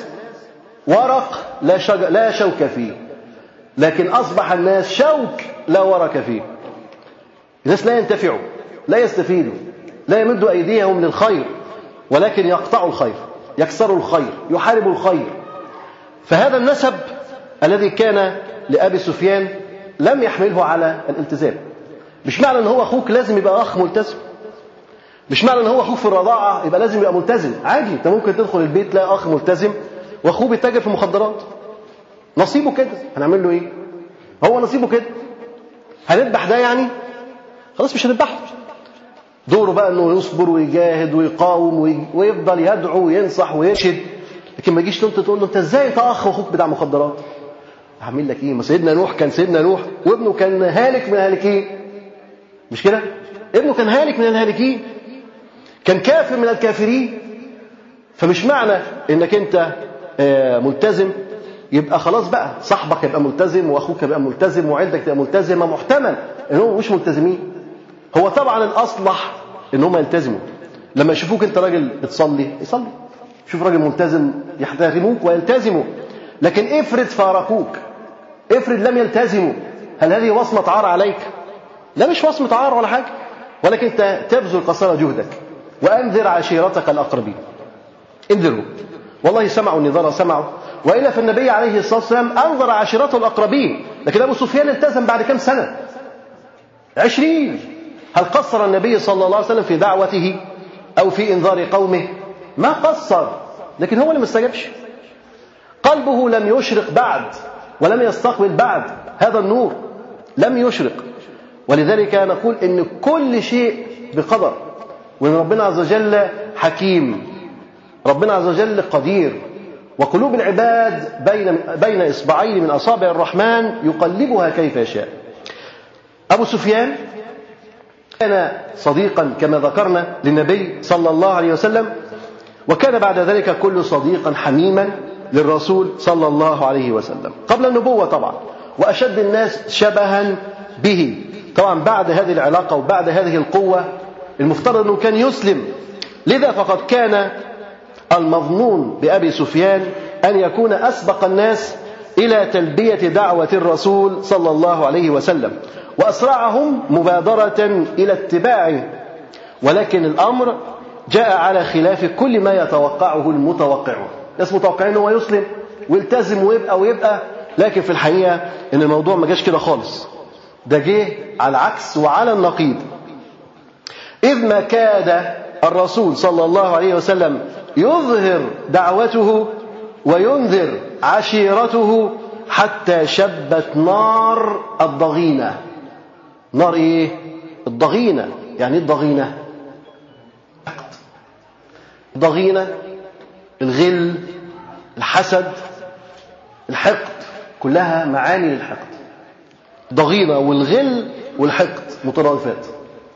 ورق لا, شج... لا شوك فيه، لكن أصبح الناس شوك لا ورق فيه. الناس لا ينتفعوا، لا يستفيدوا، لا يمدوا أيديهم للخير، ولكن يقطعوا الخير، يكسروا الخير، يحاربوا الخير. فهذا النسب الذي كان لأبي سفيان لم يحمله على الالتزام. مش معنى ان هو اخوك لازم يبقى اخ ملتزم، مش معنى ان هو اخوك في الرضاعه يبقى لازم يبقى ملتزم. عادي، انت ممكن تدخل البيت تلاقي اخ ملتزم واخوه بيتاجر في مخدرات، نصيبه كده، هنعمل له ايه؟ هو نصيبه كده. هنذبح ده يعني؟ خلاص مش هنذبحه. دوره بقى انه يصبر ويجاهد ويقاوم ويفضل يدعو وينصح ويرشد. لكن ما يجيش انت تقول له انت ازاي انت اخ واخوك بتاع مخدرات؟ هعمل لك ايه؟ ما سيدنا نوح كان سيدنا نوح وابنه كان هالك من الهالكين، مش كده؟ ابنه كان هالك من الهالكين، كان كافر من الكافرين. فمش معنى انك انت ملتزم يبقى خلاص بقى صاحبك يبقى ملتزم واخوك يبقى ملتزم وعيلتك تبقى ملتزمه. محتمل انهم مش ملتزمين. هو طبعا الاصلح ان هم يلتزموا. لما يشوفوك انت راجل بتصلي يصلي، شوف راجل ملتزم يحترموك ويلتزموا. لكن افرض فارقوك، افرض لم يلتزموا، هل هذه وصمة عار عليك؟ لا، مش وصمة عار ولا حاجة، ولكن انت تبذل قصارى جهدك. وانذر عشيرتك الاقربين، انذروا. والله سمعوا النذارة، سمعوا. وإلا فالنبي عليه الصلاة والسلام انذر عشيرته الاقربين. لكن ابو سفيان التزم بعد كم سنة؟ عشرين. هل قصر النبي صلى الله عليه وسلم في دعوته او في انذار قومه؟ ما قصر، لكن هو اللي ما استجابش. قلبه لم يشرق بعد ولم يستقبل بعد هذا النور، لم يشرق. ولذلك نقول ان كل شيء بقدر، وان ربنا عز وجل حكيم، ربنا عز وجل قدير. وقلوب العباد بين بين اصبعين من اصابع الرحمن يقلبها كيف يشاء. ابو سفيان كان صديقا كما ذكرنا للنبي صلى الله عليه وسلم، وكان بعد ذلك كل صديقا حميما للرسول صلى الله عليه وسلم قبل النبوة طبعا، وأشد الناس شبها به. طبعا بعد هذه العلاقة وبعد هذه القوة المفترض أنه كان يسلم. لذا فقد كان المظنون بأبي سفيان أن يكون أسبق الناس إلى تلبية دعوة الرسول صلى الله عليه وسلم، وأسرعهم مبادرة إلى اتباعه. ولكن الأمر جاء على خلاف كل ما يتوقعه المتوقعون. ناس متوقعين هو يسلم ويلتزم ويبقى ويبقى لكن في الحقيقة ان الموضوع ما جاش كده خالص، ده جه على العكس وعلى النقيض. إذ ما كاد الرسول صلى الله عليه وسلم يظهر دعوته وينذر عشيرته حتى شبت نار الضغينة. نار ايه؟ الضغينة. يعني ايه الضغينة؟ الضغينة الغل، الحسد، الحقد، كلها معاني للحقد. ضغينة والغل والحقد مترادفات.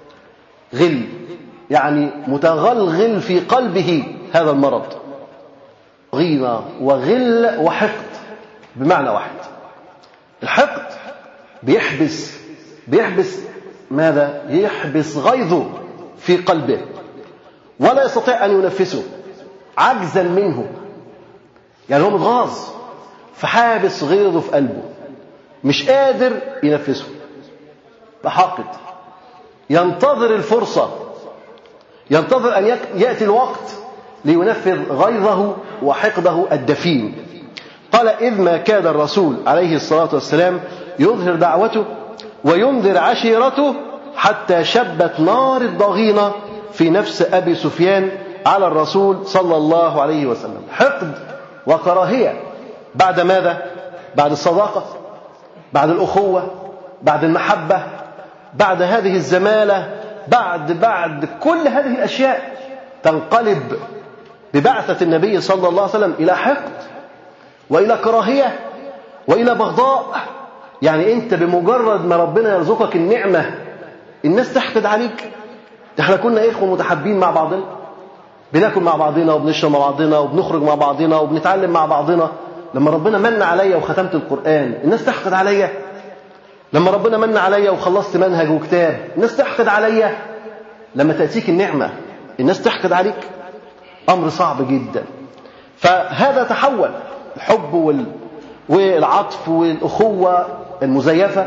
غل يعني متغلغل في قلبه هذا المرض. ضغينة وغل وحقد بمعنى واحد. الحقد بيحبس بيحبس ماذا؟ يحبس غيظه في قلبه ولا يستطيع أن ينفسه عجزا منه. يعني هو متغاظ فحابس غيظه في قلبه، مش قادر ينفسه، بحاقد، ينتظر الفرصة، ينتظر أن يأتي الوقت لينفذ غيظه وحقده الدفين. قال إذ ما كاد الرسول عليه الصلاة والسلام يظهر دعوته وينذر عشيرته حتى شبت نار الضغينة في نفس أبي سفيان على الرسول صلى الله عليه وسلم. حقد وكراهية بعد ماذا؟ بعد الصداقة، بعد الأخوة، بعد المحبة، بعد هذه الزمالة، بعد بعد كل هذه الأشياء تنقلب ببعثة النبي صلى الله عليه وسلم إلى حقد وإلى كراهية وإلى بغضاء. يعني أنت بمجرد ما ربنا يرزقك النعمة الناس تحقد عليك. احنا كنا إخوة متحابين مع بعضنا، بناكل مع بعضنا وبنشرب مع بعضنا وبنخرج مع بعضنا وبنتعلم مع بعضنا. لما ربنا من عليا وختمت القرآن الناس تحقد عليا. لما ربنا من عليا وخلصت منهج وكتاب الناس تحقد عليا. لما تأتيك النعمة الناس تحقد عليك. أمر صعب جدا. فهذا تحول الحب وال... والعطف والأخوة المزيفة.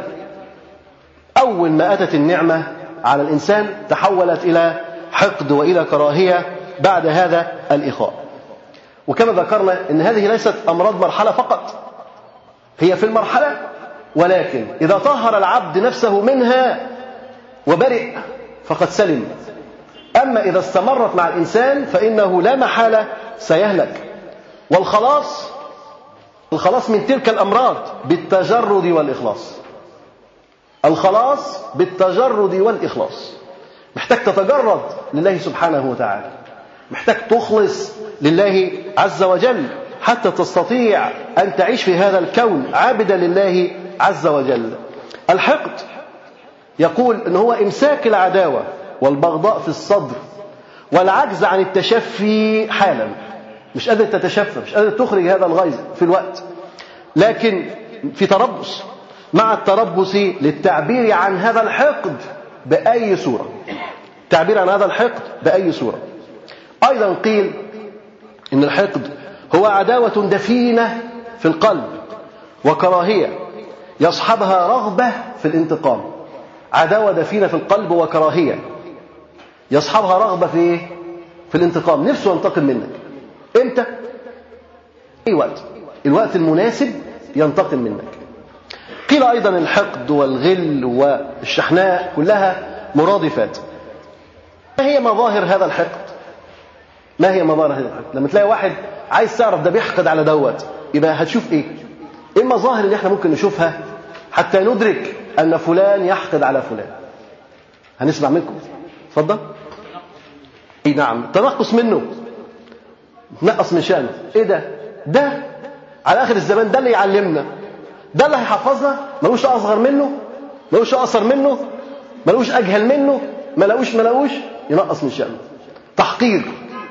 أول ما أتت النعمة على الإنسان تحولت إلى حقد وإلى كراهية بعد هذا الإخاء. وكما ذكرنا أن هذه ليست أمراض مرحلة فقط، هي في المرحلة، ولكن إذا طهر العبد نفسه منها وبرئ فقد سلم. أما إذا استمرت مع الإنسان فإنه لا محالة سيهلك. والخلاص الخلاص من تلك الأمراض بالتجرد والإخلاص. الخلاص بالتجرد والإخلاص. محتاج تتجرد لله سبحانه وتعالى، محتاج تخلص لله عز وجل حتى تستطيع أن تعيش في هذا الكون عابدا لله عز وجل. الحقد يقول إن هو إمساك العداوة والبغضاء في الصدر والعجز عن التشفي حالا. مش قادر تتشفى، مش قادر تخرج هذا الغيظ في الوقت، لكن في تربص، مع التربص للتعبير عن هذا الحقد بأي صورة. تعبير عن هذا الحقد بأي صورة. أيضا قيل إن الحقد هو عداوة دفينة في القلب وكراهية يصحبها رغبة في الانتقام. عداوة دفينة في القلب وكراهية يصحبها رغبة في إيه؟ في الانتقام. نفسه ينتقم منك. إمتى؟ أي وقت، الوقت المناسب ينتقم منك. قيل أيضا الحقد والغل والشحناء كلها مرادفات. ما هي مظاهر هذا الحقد؟ ما هي مظاهر هذا الحقد؟ لما تلاقي واحد عايز تعرف ده بيحقد على دوت، يبقى هتشوف ايه؟ ايه المظاهر اللي احنا ممكن نشوفها حتى ندرك ان فلان يحقد على فلان؟ هنسمع منكم. اتفضل. اي نعم، تنقص منه، نقص من شأنه. ايه ده؟ ده على اخر الزمان ده اللي يعلمنا، ده اللي هيحفظنا. ملوش اصغر منه، ملوش اقصر منه، ملوش اجهل منه، ملوش ملوش ينقص من شأنه. تحقير،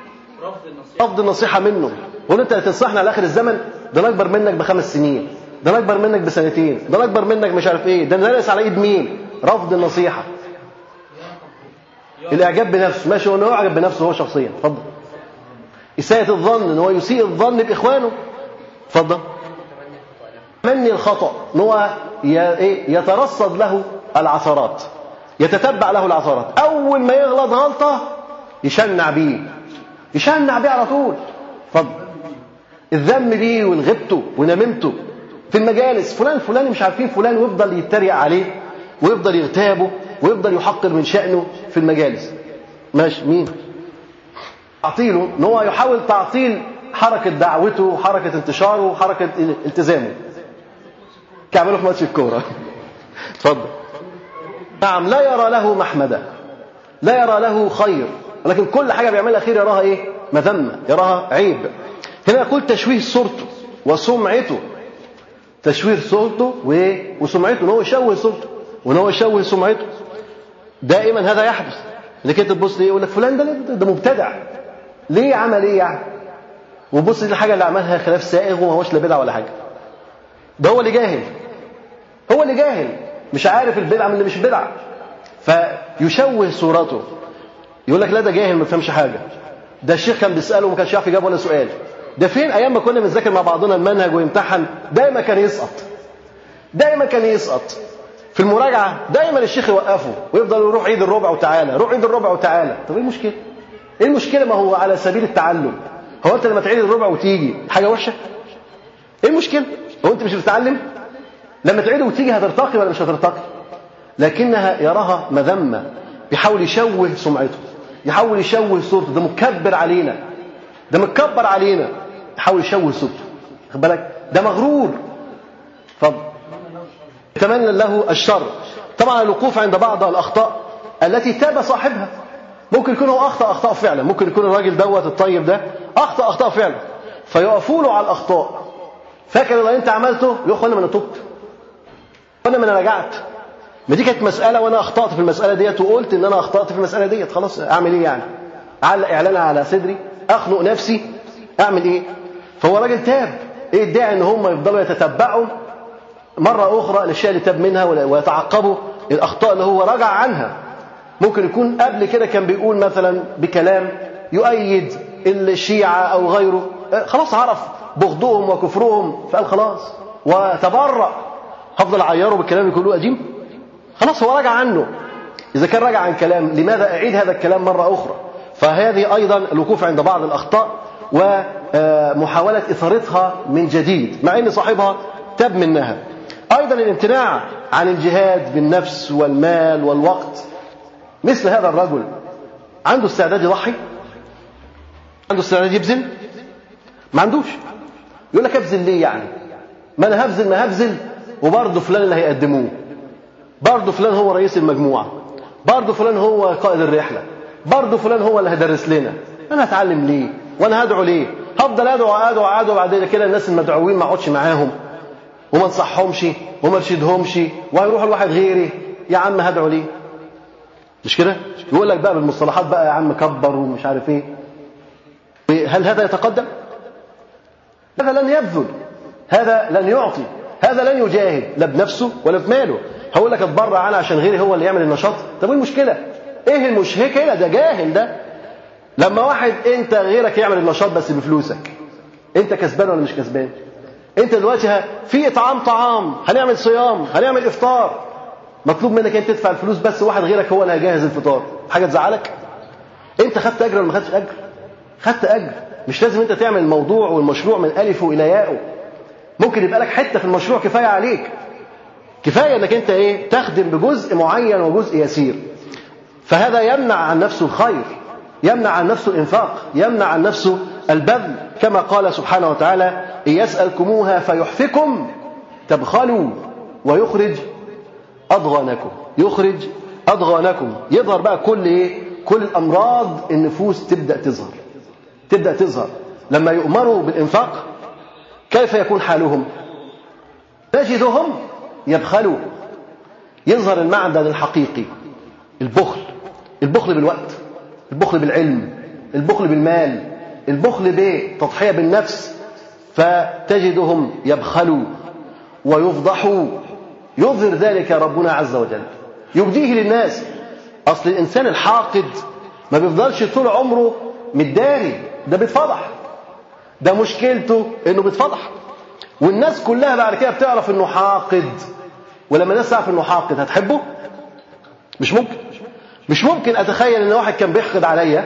رفض النصيحة منه. هو انت هتنصحنا على اخر الزمن؟ ده انا اكبر منك بخمس سنين، ده انا اكبر منك بسنتين، ده انا اكبر منك مش عارف ايه، ده انا دارس على ايد مين. رفض النصيحة. الاعجاب بنفسه، ماشي، هو انه يعجب بنفسه هو شخصيا. اتفضل. إساءة الظن، ان هو يسيء الظن باخوانه. اتفضل. تمني الخطأ، ان هو يترصد له العثرات، يتتبع له العثرات. اول ما يغلط غلطة يشنع بيه، يشنع بيه على طول. اتفضل. الذم بيه والغبته ونممته في المجالس، فلان الفلاني مش عارفين فلان، ويفضل يتريق عليه ويفضل يغتابه ويفضل يحقر من شأنه في المجالس. ماشي، مين؟ تعطيله ان هو يحاول تعطيل حركة دعوته وحركة انتشاره وحركة التزامه. كعمله في ماتش الكورة. اتفضل. نعم، لا يرى له محمدة، لا يرى له خير، ولكن كل حاجة بيعملها خير يراها ايه؟ مذمة، يراها عيب. هنا يقول تشويه صورته وسمعته، تشويه صورته وسمعته، ان هو يشوه صورته وان هو يشوه سمعته. دائما هذا يحدث، انك انت تبص ليه يقول لك فلان ده ده مبتدع، ليه عمل ايه يعني؟ وبص الحاجه اللي عملها خلاف سائغ وما هوش لا بدعه ولا حاجه. ده هو اللي جاهل، هو اللي جاهل مش عارف البدعه من اللي مش بدعه، فيشوه صورته. يقول لك لا ده جاهل ما فهمش حاجه، ده الشيخ كان بيساله وما كانش يعرف يجاوب ولا سؤال. ده فين ايام ما كنا بنذاكر مع بعضنا المنهج ويمتحن دايما كان يسقط، دايما كان يسقط في المراجعه، دايما الشيخ يوقفه ويفضل يروح عيد الربع وتعالى، روح عيد الربع وتعالى. طب ايه المشكله؟ ايه المشكله؟ ما هو على سبيل التعلم. هو انت لما تعيد الربع وتيجي حاجه وحشه؟ ايه المشكله؟ هو انت مش بتتعلم؟ لما تعيد وتيجي هترتقي ولا مش هترتقي؟ لكنها يراها مذمه، بيحاول يشوه سمعته، يحاول يشوه صورته. ده مكبر علينا، ده متكبر علينا، يحاول يشوه صورته. خد بالك، ده مغرور. اتفضل. يتمنى له الشر. طبعا الوقوف عند بعض الاخطاء التي تاب صاحبها. ممكن يكون هو اخطا اخطاء فعلا، ممكن يكون الراجل دوت الطيب ده اخطا اخطاء فعلا، فيقفوا له على الاخطاء. فاكر لو انت عملته يقول انا ما انا تبت، انا ما انا رجعت، ما دي كانت مساله وانا اخطات في المساله ديت وقلت ان انا اخطات في المساله ديت، خلاص اعمل ايه يعني؟ اعلق اعلانها على صدري، اخنق نفسي، اعمل ايه؟ فهو راجل تاب. ايه الداعي ان هم يفضلوا يتتبعوا مره اخرى الاشياء اللي تاب منها ويتعقبوا الاخطاء اللي هو رجع عنها؟ ممكن يكون قبل كده كان بيقول مثلا بكلام يؤيد الشيعة أو غيره، خلاص عرف بغضهم وكفرهم فقال خلاص وتبرأ. هفضل أعيره بالكلام اللي يقولوه قديم؟ خلاص هو رجع عنه. إذا كان رجع عن كلام لماذا أعيد هذا الكلام مرة أخرى؟ فهذه أيضا الوقوف عند بعض الأخطاء ومحاولة إثارتها من جديد مع أن صاحبها تاب منها. أيضا الامتناع عن الجهاد بالنفس والمال والوقت. مثل هذا الرجل عنده استعداد يضحي؟ عنده استعداد يبذل؟ ما عندوش. يقول لك ابذل ليه يعني؟ ما انا هبذل ما هبذل وبرضه فلان اللي هيقدموه، برضه فلان هو رئيس المجموعه، برضه فلان هو قائد الرحله، برضه فلان هو اللي هيدرس لنا. انا هتعلم ليه؟ وانا هدعو ليه؟ هفضل ادعو ادعو ادعو بعد كده الناس المدعوين ما اقعدش معاهم وما انصحهمش وما ارشدهمش وهيروح الواحد غيري. يا عم هدعو ليه؟ مش كده؟ يقول لك بقى بالمصطلحات بقى يا عم كبر ومش عارف ايه. هل هذا يتقدم؟ هذا لن يبذل، هذا لن يعطي، هذا لن يجاهد لا بنفسه ولا بماله. هقول لك اتبرع انا عشان غيري هو اللي يعمل النشاط. طب ايه المشكله؟ ايه المشكله؟ ده جاهل ده. لما واحد انت غيرك يعمل النشاط بس بفلوسك، انت كسبان ولا مش كسبان؟ انت دلوقتي في اطعام طعام، هنعمل صيام، هنعمل افطار، مطلوب منك انت تدفع الفلوس بس واحد غيرك هو اللي هيجهز الفطار. حاجه تزعلك؟ انت خدت اجر ولا ما خدتش اجر؟ خدت اجر. مش لازم انت تعمل الموضوع والمشروع من الفه الى ياءه. ممكن يبقى لك حته في المشروع كفايه عليك، كفايه انك انت ايه تخدم بجزء معين وجزء يسير. فهذا يمنع عن نفسه الخير، يمنع عن نفسه الانفاق، يمنع عن نفسه البذل، كما قال سبحانه وتعالى ان يسالكموها فيحفكم تبخلوا ويخرج أضغانكم. يخرج أضغانكم. يظهر بقى كل إيه؟ كل أمراض النفوس تبدأ تظهر، تبدأ تظهر لما يؤمروا بالإنفاق. كيف يكون حالهم؟ نجدهم يبخلوا. يظهر المعدن الحقيقي، البخل، البخل بالوقت، البخل بالعلم، البخل بالمال، البخل بتضحية بالنفس. فتجدهم يبخلوا ويفضحوا. يظهر ذلك ربنا عز وجل، يبديه للناس. أصل الإنسان الحاقد ما بيفضلش طول عمره متداري، ده بيتفضح، ده مشكلته إنه بيتفضح، والناس كلها بعد كده بتعرف إنه حاقد. ولما الناس تعرف إنه حاقد هتحبه؟ مش ممكن. مش ممكن أتخيل إن واحد كان بيحقد عليا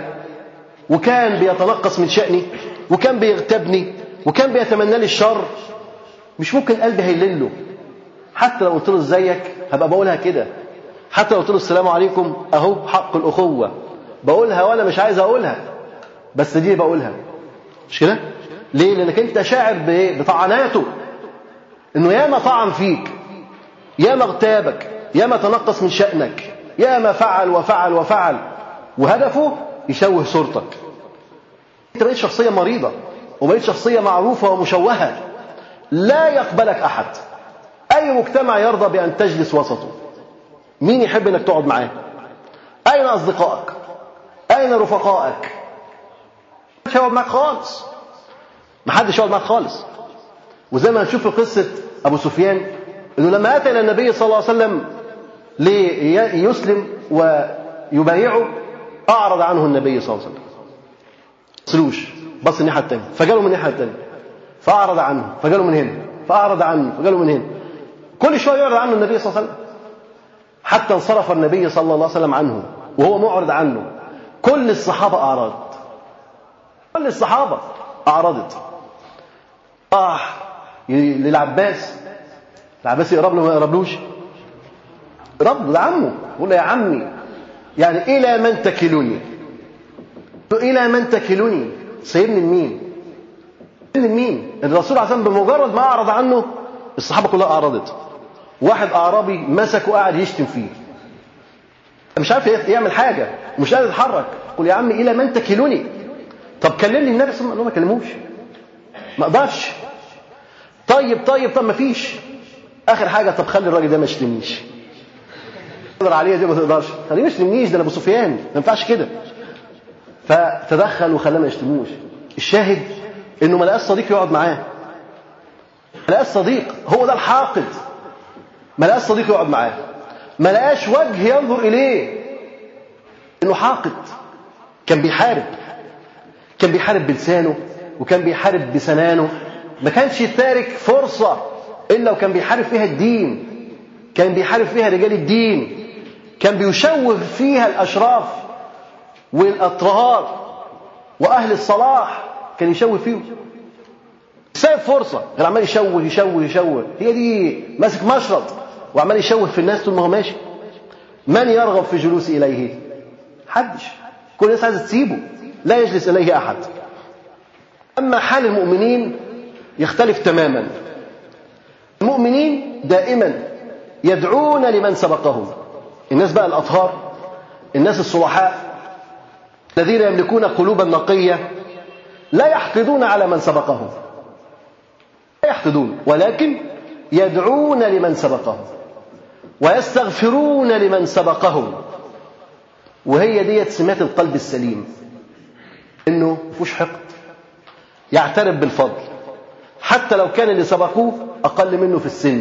وكان بيتنقص من شأني وكان بيغتابني وكان بيتمنى لي الشر مش ممكن قلبي هيلين له. حتى لو قلت له ازيك هبقى بقولها كده، حتى لو قلت له السلام عليكم اهو حق الاخوه بقولها وانا مش عايز اقولها، بس دي بقولها. مش كده؟ ليه؟ لانك انت شاعر بايه؟ بطعناته، انه ياما طعن فيك، ياما اغتابك، ياما تنقص من شأنك، ياما فعل وفعل وفعل، وهدفه يشوه صورتك. انت بقيت شخصيه مريضه، وبقيت شخصيه معروفه ومشوهه، لا يقبلك احد. اي مجتمع يرضى بان تجلس وسطه؟ مين يحب انك تقعد معاه؟ اين اصدقائك؟ اين رفقائك؟ محدش يقعد معاك خالص، محدش يقعد معاك خالص. وزي ما نشوف في قصه ابو سفيان، انه لما اتى الى النبي صلى الله عليه وسلم ليسلم ويبايعه اعرض عنه النبي صلى الله عليه وسلم، سلوش، بص الناحيه الثانيه، فجاله من الناحيه الثانيه فاعرض عنه، فجاله من هنا فاعرض عنه، فجاله من هنا، كل شويه يعرض عنه النبي صلى الله عليه وسلم، حتى انصرف النبي صلى الله عليه وسلم عنه وهو معرض عنه. كل الصحابه اعرض، كل الصحابه اعرضت. اه للعباس، العباس يقرب له ما يقربلوش؟ يقرب له، ده عمه، يقول له يا عمي يعني الى من تكلني؟ الى من تكلني؟ سيبني لمين؟ سيبني لمين؟ الرسول عليه الصلاه والسلام بمجرد ما اعرض عنه الصحابه كلها اعرضت. واحد اعرابي مسكه قاعد يشتم فيه، مش عارف يعمل حاجه، مش قادر يتحرك، يقول يا عمي الى من تكلني؟ طب كلمني النبي صلى الله عليه وسلم، ما كلموش، ما اقدرش. طيب طيب طب ما فيش. اخر حاجه، طب خلي الراجل ده ما يشتمنيش، تقدر عليها دي ما تقدرش، خليه ما يشتمنيش، ده انا ابو سفيان، ما ينفعش كده. فتدخل وخلاه ما يشتموش. الشاهد انه ما لقاش صديق يقعد معاه، ما لقاش صديق، هو ده الحاقد، ما لقاش صديق يقعد معاه، ما لقاش وجه ينظر اليه، انه حاقد. كان بيحارب، كان بيحارب بلسانه، وكان بيحارب بسنانه، ما كانش تارك فرصه الا وكان بيحارب فيها الدين، كان بيحارب فيها رجال الدين، كان بيشوه فيها الاشراف والاطهار واهل الصلاح، كان يشوه فيهم. سايب فرصه، غير عمال يشوه يشوه يشوه. هي دي ماسك مشرط وعمال يشوه في الناس طول ما هو ماشي. من يرغب في جلوس اليه؟ حدش، كل الناس عايزه تسيبه، لا يجلس اليه احد. اما حال المؤمنين يختلف تماما. المؤمنين دائما يدعون لمن سبقهم. الناس بقى الاطهار، الناس الصلحاء الذين يملكون قلوبا نقيه لا يحقدون على من سبقهم، لا يحقدون، ولكن يدعون لمن سبقهم ويستغفرون لمن سبقهم. وهي ديت سمات القلب السليم، انه مفيش حقد، يعترف بالفضل حتى لو كان اللي سبقوه اقل منه في السن.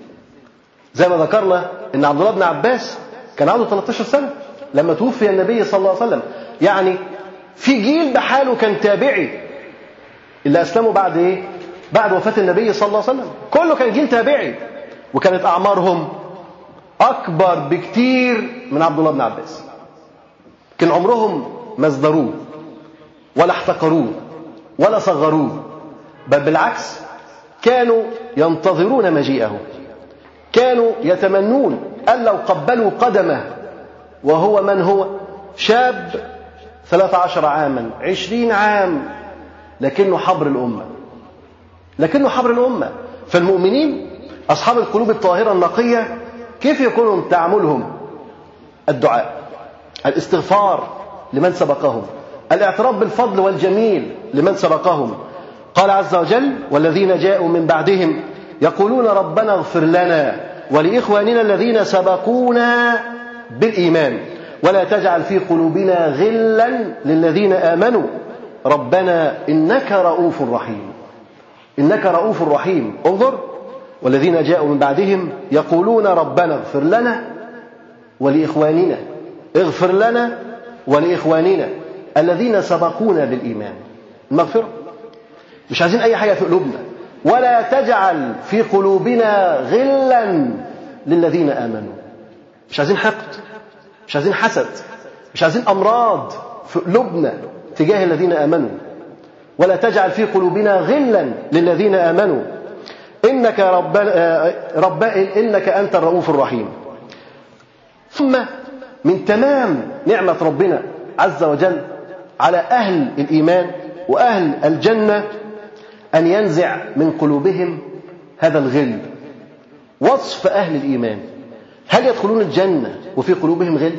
زي ما ذكرنا ان عبد الله بن عباس كان عنده ثلاثة عشر سنه لما توفي النبي صلى الله عليه وسلم. يعني في جيل بحاله كان تابعي، اللي اسلموا بعد ايه؟ بعد وفاه النبي صلى الله عليه وسلم، كله كان جيل تابعي، وكانت اعمارهم اكبر بكتير من عبد الله بن عباس. كان عمرهم ما ازدروه ولا احتقروه ولا صغروه، بل بالعكس كانوا ينتظرون مجيئه، كانوا يتمنون أن لو قبلوا قدمه وهو من هو شاب ثلاثة عشر عاما عشرين عام، لكنه حبر الأمة، لكنه حبر الأمة. فالمؤمنين أصحاب القلوب الطاهرة النقية كيف يكون تعاملهم؟ الدعاء، الاستغفار لمن سبقهم، الاعتراف بالفضل والجميل لمن سبقهم. قال عز وجل: والذين جاءوا من بعدهم يقولون ربنا اغفر لنا ولإخواننا الذين سبقونا بالإيمان ولا تجعل في قلوبنا غلا للذين آمنوا ربنا إنك رؤوف رحيم. إنك رؤوف رحيم. انظر، والذين جاءوا من بعدهم يقولون ربنا اغفر لنا ولإخواننا، اغفر لنا ولإخواننا الذين سبقونا بالإيمان. المغفرة، مش عايزين أي حاجة في قلوبنا. ولا تجعل في قلوبنا غلا للذين آمنوا، مش عايزين حقد، مش عايزين حسد، مش عايزين أمراض في قلوبنا تجاه الذين آمنوا. ولا تجعل في قلوبنا غلا للذين آمنوا إنك ربنا رب إنك أنت الرؤوف الرحيم. ثم من تمام نعمة ربنا عز وجل على أهل الإيمان وأهل الجنة أن ينزع من قلوبهم هذا الغل. وصف أهل الإيمان: هل يدخلون الجنة وفي قلوبهم غل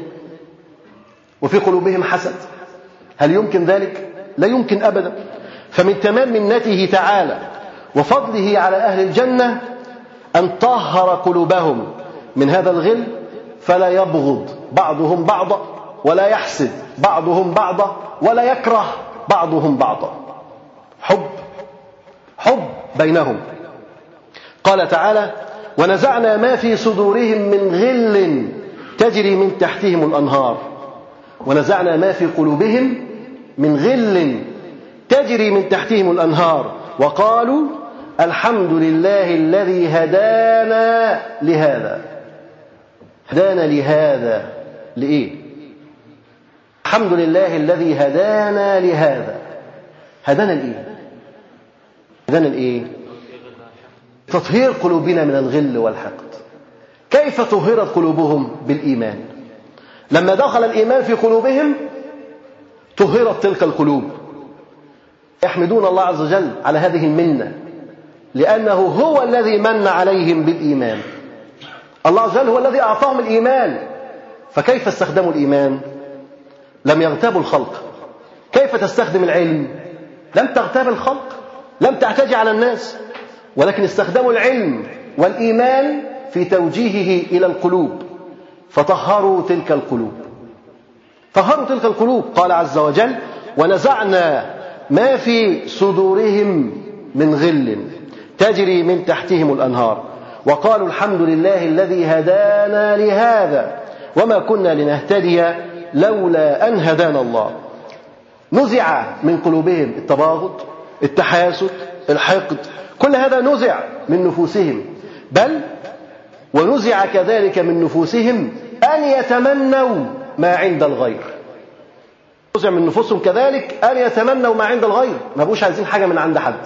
وفي قلوبهم حسد؟ هل يمكن ذلك؟ لا يمكن أبدا. فمن تمام منته تعالى وفضله على أهل الجنة أن طهر قلوبهم من هذا الغل، فلا يبغض بعضهم بعضا ولا يحسد بعضهم بعضا ولا يكره بعضهم بعضا. حب حب بينهم. قال تعالى: ونزعنا ما في صدورهم من غل تجري من تحتهم الأنهار. ونزعنا ما في قلوبهم من غل تجري من تحتهم الأنهار وقالوا الحمد لله الذي هدانا لهذا. هدانا لهذا لإيه؟ الحمد لله الذي هدانا لهذا. هدانا لإيه؟ هدانا لإيه؟ تطهير قلوبنا من الغل والحقد. كيف طهرت قلوبهم؟ بالإيمان. لما دخل الإيمان في قلوبهم طهرت تلك القلوب. يحمدون الله عز وجل على هذه المنة، لأنه هو الذي من عليهم بالإيمان. الله عز وجل هو الذي أعطاهم الإيمان. فكيف استخدموا الإيمان؟ لم يغتابوا الخلق. كيف تستخدم العلم؟ لم تغتاب الخلق، لم تعتدي على الناس، ولكن استخدموا العلم والإيمان في توجيهه إلى القلوب، فطهروا تلك القلوب. طهروا تلك القلوب. قال عز وجل: ونزعنا ما في صدورهم من غل تجري من تحتهم الأنهار وقالوا الحمد لله الذي هدانا لهذا وما كنا لنهتدي لولا أن هدانا الله. نزع من قلوبهم التباغض، التحاسد، الحقد، كل هذا نزع من نفوسهم. بل ونزع كذلك من نفوسهم أن يتمنوا ما عند الغير. نزع من نفوسهم كذلك أن يتمنوا ما عند الغير. ما بقوش عايزين حاجة من عند حد،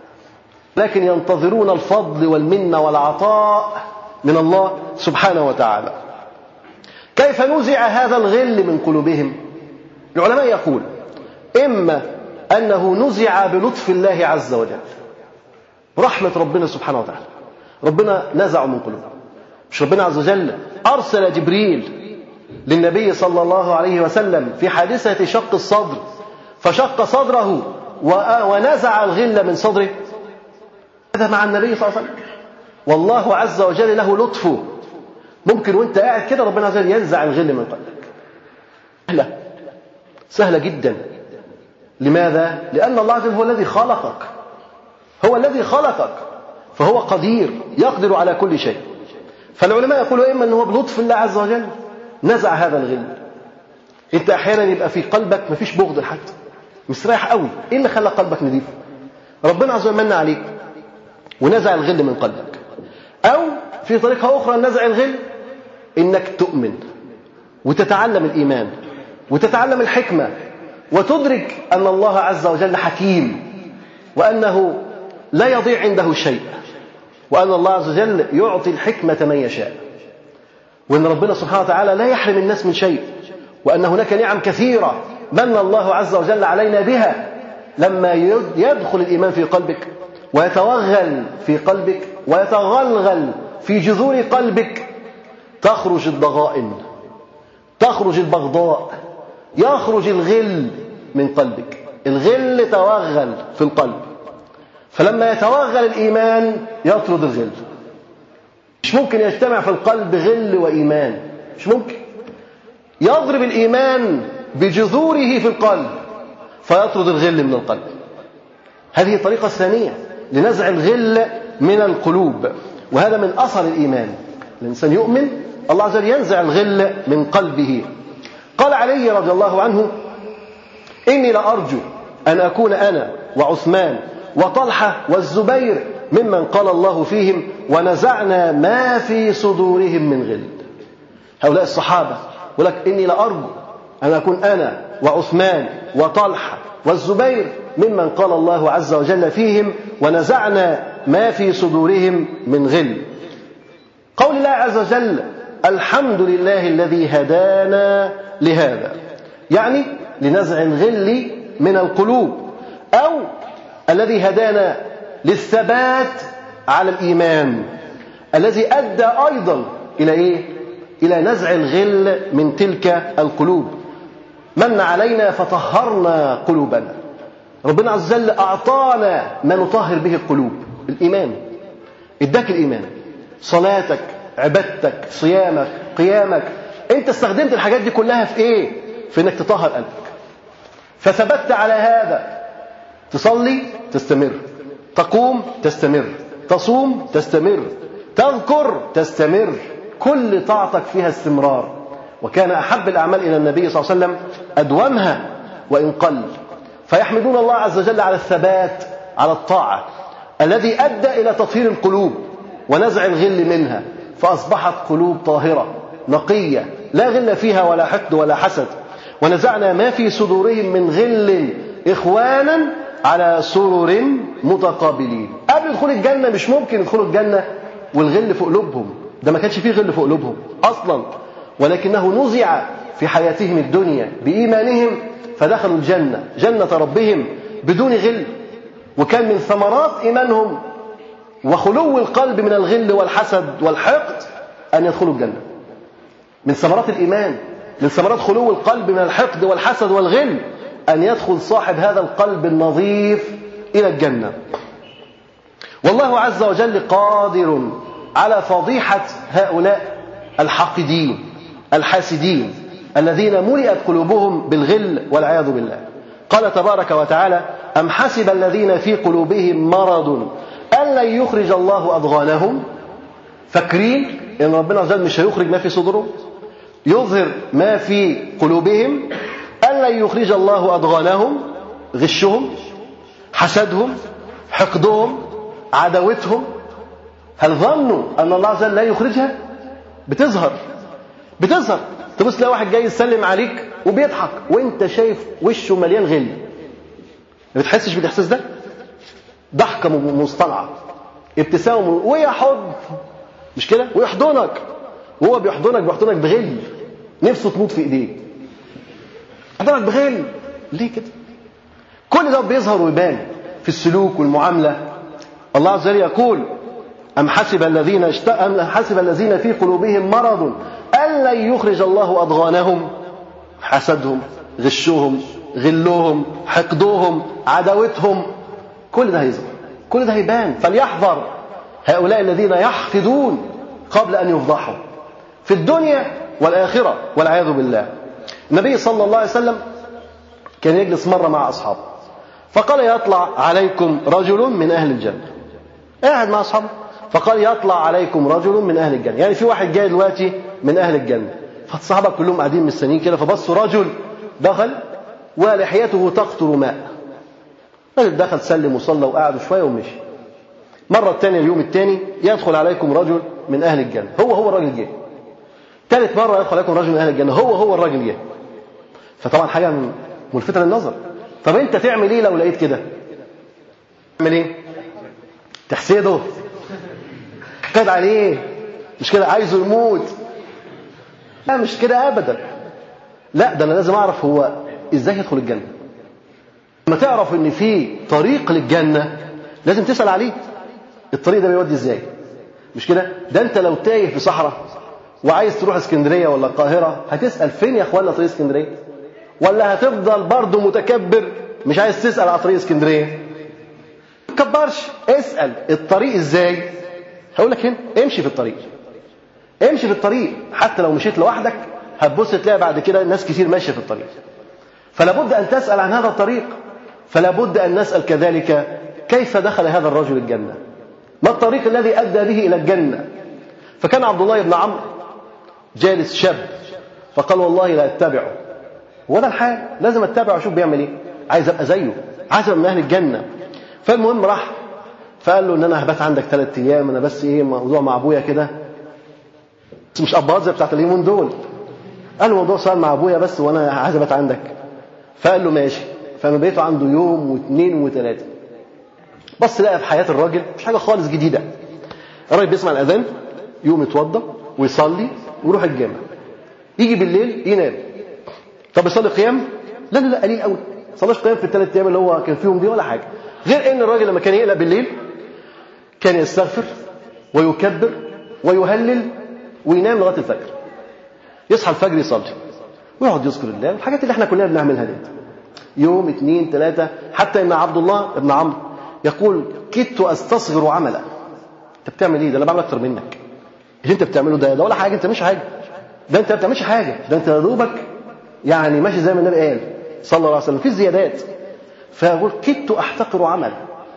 لكن ينتظرون الفضل والمنة والعطاء من الله سبحانه وتعالى. كيف نزع هذا الغل من قلوبهم؟ العلماء يقول: إما أنه نزع بلطف الله عز وجل، رحمة ربنا سبحانه وتعالى، ربنا نزعه من قلوبهم. مش ربنا عز وجل أرسل جبريل للنبي صلى الله عليه وسلم في حادثة شق الصدر فشق صدره ونزع الغل من صدره؟ هذا مع النبي صلى الله عليه وسلم. والله عز وجل له لطفه. ممكن وانت قاعد كده ربنا عز وجل ينزع الغل من قلبك. سهلة سهلة جدا. لماذا؟ لأن الله عز وجل هو الذي خلقك، هو الذي خلقك، فهو قدير يقدر على كل شيء. فالعلماء يقولوا إما أنه بلطف الله عز وجل نزع هذا الغل. انت أحيانا يبقى في قلبك مفيش بغض لحد، مستريح قوي. إيه اللي خلى قلبك نظيف؟ ربنا عز وجل من عليك ونزع الغل من قلبك. أو في طريقة أخرى نزع الغل إنك تؤمن وتتعلم الإيمان وتتعلم الحكمة وتدرك أن الله عز وجل حكيم، وأنه لا يضيع عنده شيء، وأن الله عز وجل يعطي الحكمة من يشاء، وأن ربنا سبحانه وتعالى لا يحرم الناس من شيء، وأن هناك نعم كثيرة من الله عز وجل علينا بها. لما يدخل الإيمان في قلبك ويتوغل في قلبك ويتغلغل في جذور قلبك تخرج الضغائن، تخرج البغضاء، يخرج الغل من قلبك. الغل توغل في القلب، فلما يتوغل الإيمان يطرد الغل. مش ممكن يجتمع في القلب غل وإيمان، مش ممكن. يضرب الإيمان بجذوره في القلب فيطرد الغل من القلب. هذه الطريقة الثانية لنزع الغل من القلوب، وهذا من أثر الإيمان. الإنسان يؤمن الله عز وجل ينزع الغل من قلبه. قال علي رضي الله عنه: إني لأرجو أن أكون أنا وعثمان وطلحة والزبير ممن قال الله فيهم ونزعنا ما في صدورهم من غل. هؤلاء الصحابة يقول لك: إني لأرجو أن أكون أنا وعثمان وطلحة والزبير ممن قال الله عز وجل فيهم ونزعنا ما في صدورهم من غل. قول الله عز وجل الحمد لله الذي هدانا لهذا، يعني لنزع الغل من القلوب، أو الذي هدانا للثبات على الإيمان الذي أدى أيضا إلى إيه؟ إلى نزع الغل من تلك القلوب. من علينا فطهرنا قلوبنا. ربنا عز وجل أعطانا ما نطهر به القلوب، الإيمان. اداك الإيمان، صلاتك، عبادتك، صيامك، قيامك، أنت استخدمت الحاجات دي كلها في إيه؟ في أنك تطهر قلبك، فثبت على هذا. تصلي تستمر، تقوم تستمر، تصوم تستمر، تذكر تستمر، كل طاعتك فيها استمرار. وكان أحب الأعمال إلى النبي صلى الله عليه وسلم أدومها وإن قل. فيحمدون الله عز وجل على الثبات على الطاعة الذي أدى إلى تطهير القلوب ونزع الغل منها، فأصبحت قلوب طاهرة نقية لا غل فيها ولا حقد ولا حسد. ونزعنا ما في صدورهم من غل إخوانا على سرر متقابلين. قبل دخول الجنة مش ممكن يدخلوا الجنة والغل في قلوبهم، ده ما كانش فيه غل في قلوبهم أصلا، ولكنه نزع في حياتهم الدنيا بإيمانهم فدخلوا الجنة، جنة ربهم بدون غل. وكان من ثمرات إيمانهم وخلو القلب من الغل والحسد والحقد أن يدخلوا الجنة. من ثمرات الإيمان، من ثمرات خلو القلب من الحقد والحسد والغل، أن يدخل صاحب هذا القلب النظيف إلى الجنة. والله عز وجل قادر على فضيحة هؤلاء الحاقدين الحاسدين الذين ملئت قلوبهم بالغل والعياذ بالله. قال تبارك وتعالى أم حسب الذين في قلوبهم مرض أن لن يخرج الله أضغانهم. فاكرين إن ربنا عز وجل مش هيخرج ما في صدورهم، يظهر ما في قلوبهم، أن لن يخرج الله أضغانهم، غشهم، حسدهم، حقدهم، عداوتهم. هل ظنوا أن الله عز وجل لا يخرجها؟ بتظهر بتظهر تبص تلاقي واحد جاي يسلم عليك وبيضحك وانت شايف وشه مليان غل. ما بتحسش بالاحساس ده؟ ضحكه مصطنعه، ابتسامه ويحض، مش كده؟ ويحضنك، وهو بيحضنك بيحضنك بغل، نفسه تموت في ايديه، يحضنك بغل. ليه كده؟ كل ده بيظهر ويبان في السلوك والمعامله. الله عز وجل يقول أم حسب الذين اشت... أم حسب الذين في قلوبهم مرض أن لن يخرج الله أضغانهم. حسدهم، غشهم، غلهم، حقدهم، عداوتهم، كل ده هيظهر، كل ده هيبان. فليحذر هؤلاء الذين يحقدون قبل أن يفضحوا في الدنيا والآخرة والعياذ بالله. النبي صلى الله عليه وسلم كان يجلس مرة مع أصحابه فقال يطلع عليكم رجل من أهل الجنة. قاعد مع أصحابه فقال يطلع عليكم رجل من أهل الجنة، يعني في واحد جاي دلوقتي من أهل الجنة. فالصحابة كلهم قاعدين مستنيين كده، فبصوا رجل دخل ولحيته تقطر ماء. رجل دخل سلم وصلى وقعدوا شوية ومشي. مرة الثانية اليوم الثاني يدخل عليكم رجل من أهل الجنة، هو هو الراجل جه. ثالث مرة يدخل عليكم رجل من أهل الجنة، هو هو الراجل جه. فطبعا حاجة ملفتة للنظر. طب أنت تعمل إيه لو لقيت كده؟ تعمل إيه؟ تحسده، قد عليه، مش كده عايزه يموت. لا مش كده أبدا. لا ده أنا لازم أعرف هو إزاي يدخل الجنة. لما تعرف إن في طريق للجنة لازم تسأل عليه، الطريق ده بيودي إزاي، مش كده؟ ده أنت لو تايه في صحراء وعايز تروح اسكندرية ولا القاهرة هتسأل فين يا أخوانا طريق اسكندرية؟ ولا هتفضل برضه متكبر مش عايز تسأل على طريق اسكندرية؟ ما تكبرش، اسأل الطريق إزاي؟ هقول لك هنا امشي في الطريق، امشي في الطريق. حتى لو مشيت لوحدك هتبص تلاقي بعد كده ناس كتير ماشيه في الطريق. فلا بد ان تسال عن هذا الطريق، فلا بد ان نسال كذلك كيف دخل هذا الرجل الجنه، ما الطريق الذي ادى به الى الجنه. فكان عبد الله بن عمرو جالس شاب فقال والله لا اتبعه، ولا الحال لازم اتبعه اشوف بيعمل ايه، عايز ابقى زيه، عايز ابقى من اهل الجنه. فالمهم راح فقال له ان انا هبات عندك ثلاث ايام، انا بس ايه موضوع مع ابويا كده، بس مش اباظ زي بتاعت اليومين دول. قال له موضوع صار مع ابويا بس وانا عايز ابات عندك. فقال له ماشي. فما بيته عنده يوم واثنين وثلاثه. بص لقى في حياة الراجل مش حاجة خالص جديدة. الراجل بيسمع الأذان يقوم يتوضى ويصلي ويروح الجامع، يجي بالليل ينام. طب يصلي قيام؟ لا لا لا قليل قوي، ما صلاش قيام في الثلاث أيام اللي هو كان فيهم دي ولا حاجة. غير إن الراجل لما كان يقلق بالليل كان يستغفر ويكبر ويهلل وينام لغاية الفجر. يصحى الفجر يصلي ويقعد يذكر الله، الحاجات اللي احنا كلنا بنعملها دي. يوم اثنين ثلاثة، حتى ان عبد الله ابن عمرو يقول كدت استصغر عملا. انت بتعمل ايه؟ ده انا بعمل اكتر منك. اللي انت بتعمله ده ده ولا حاجه، انت مش حاجه، ده انت ما بتعملش حاجه، ده انت يا دوبك يعني ماشي زي ما النبي قال صلى الله عليه وسلم في زيادات. فيقول كدت احتقر عملا.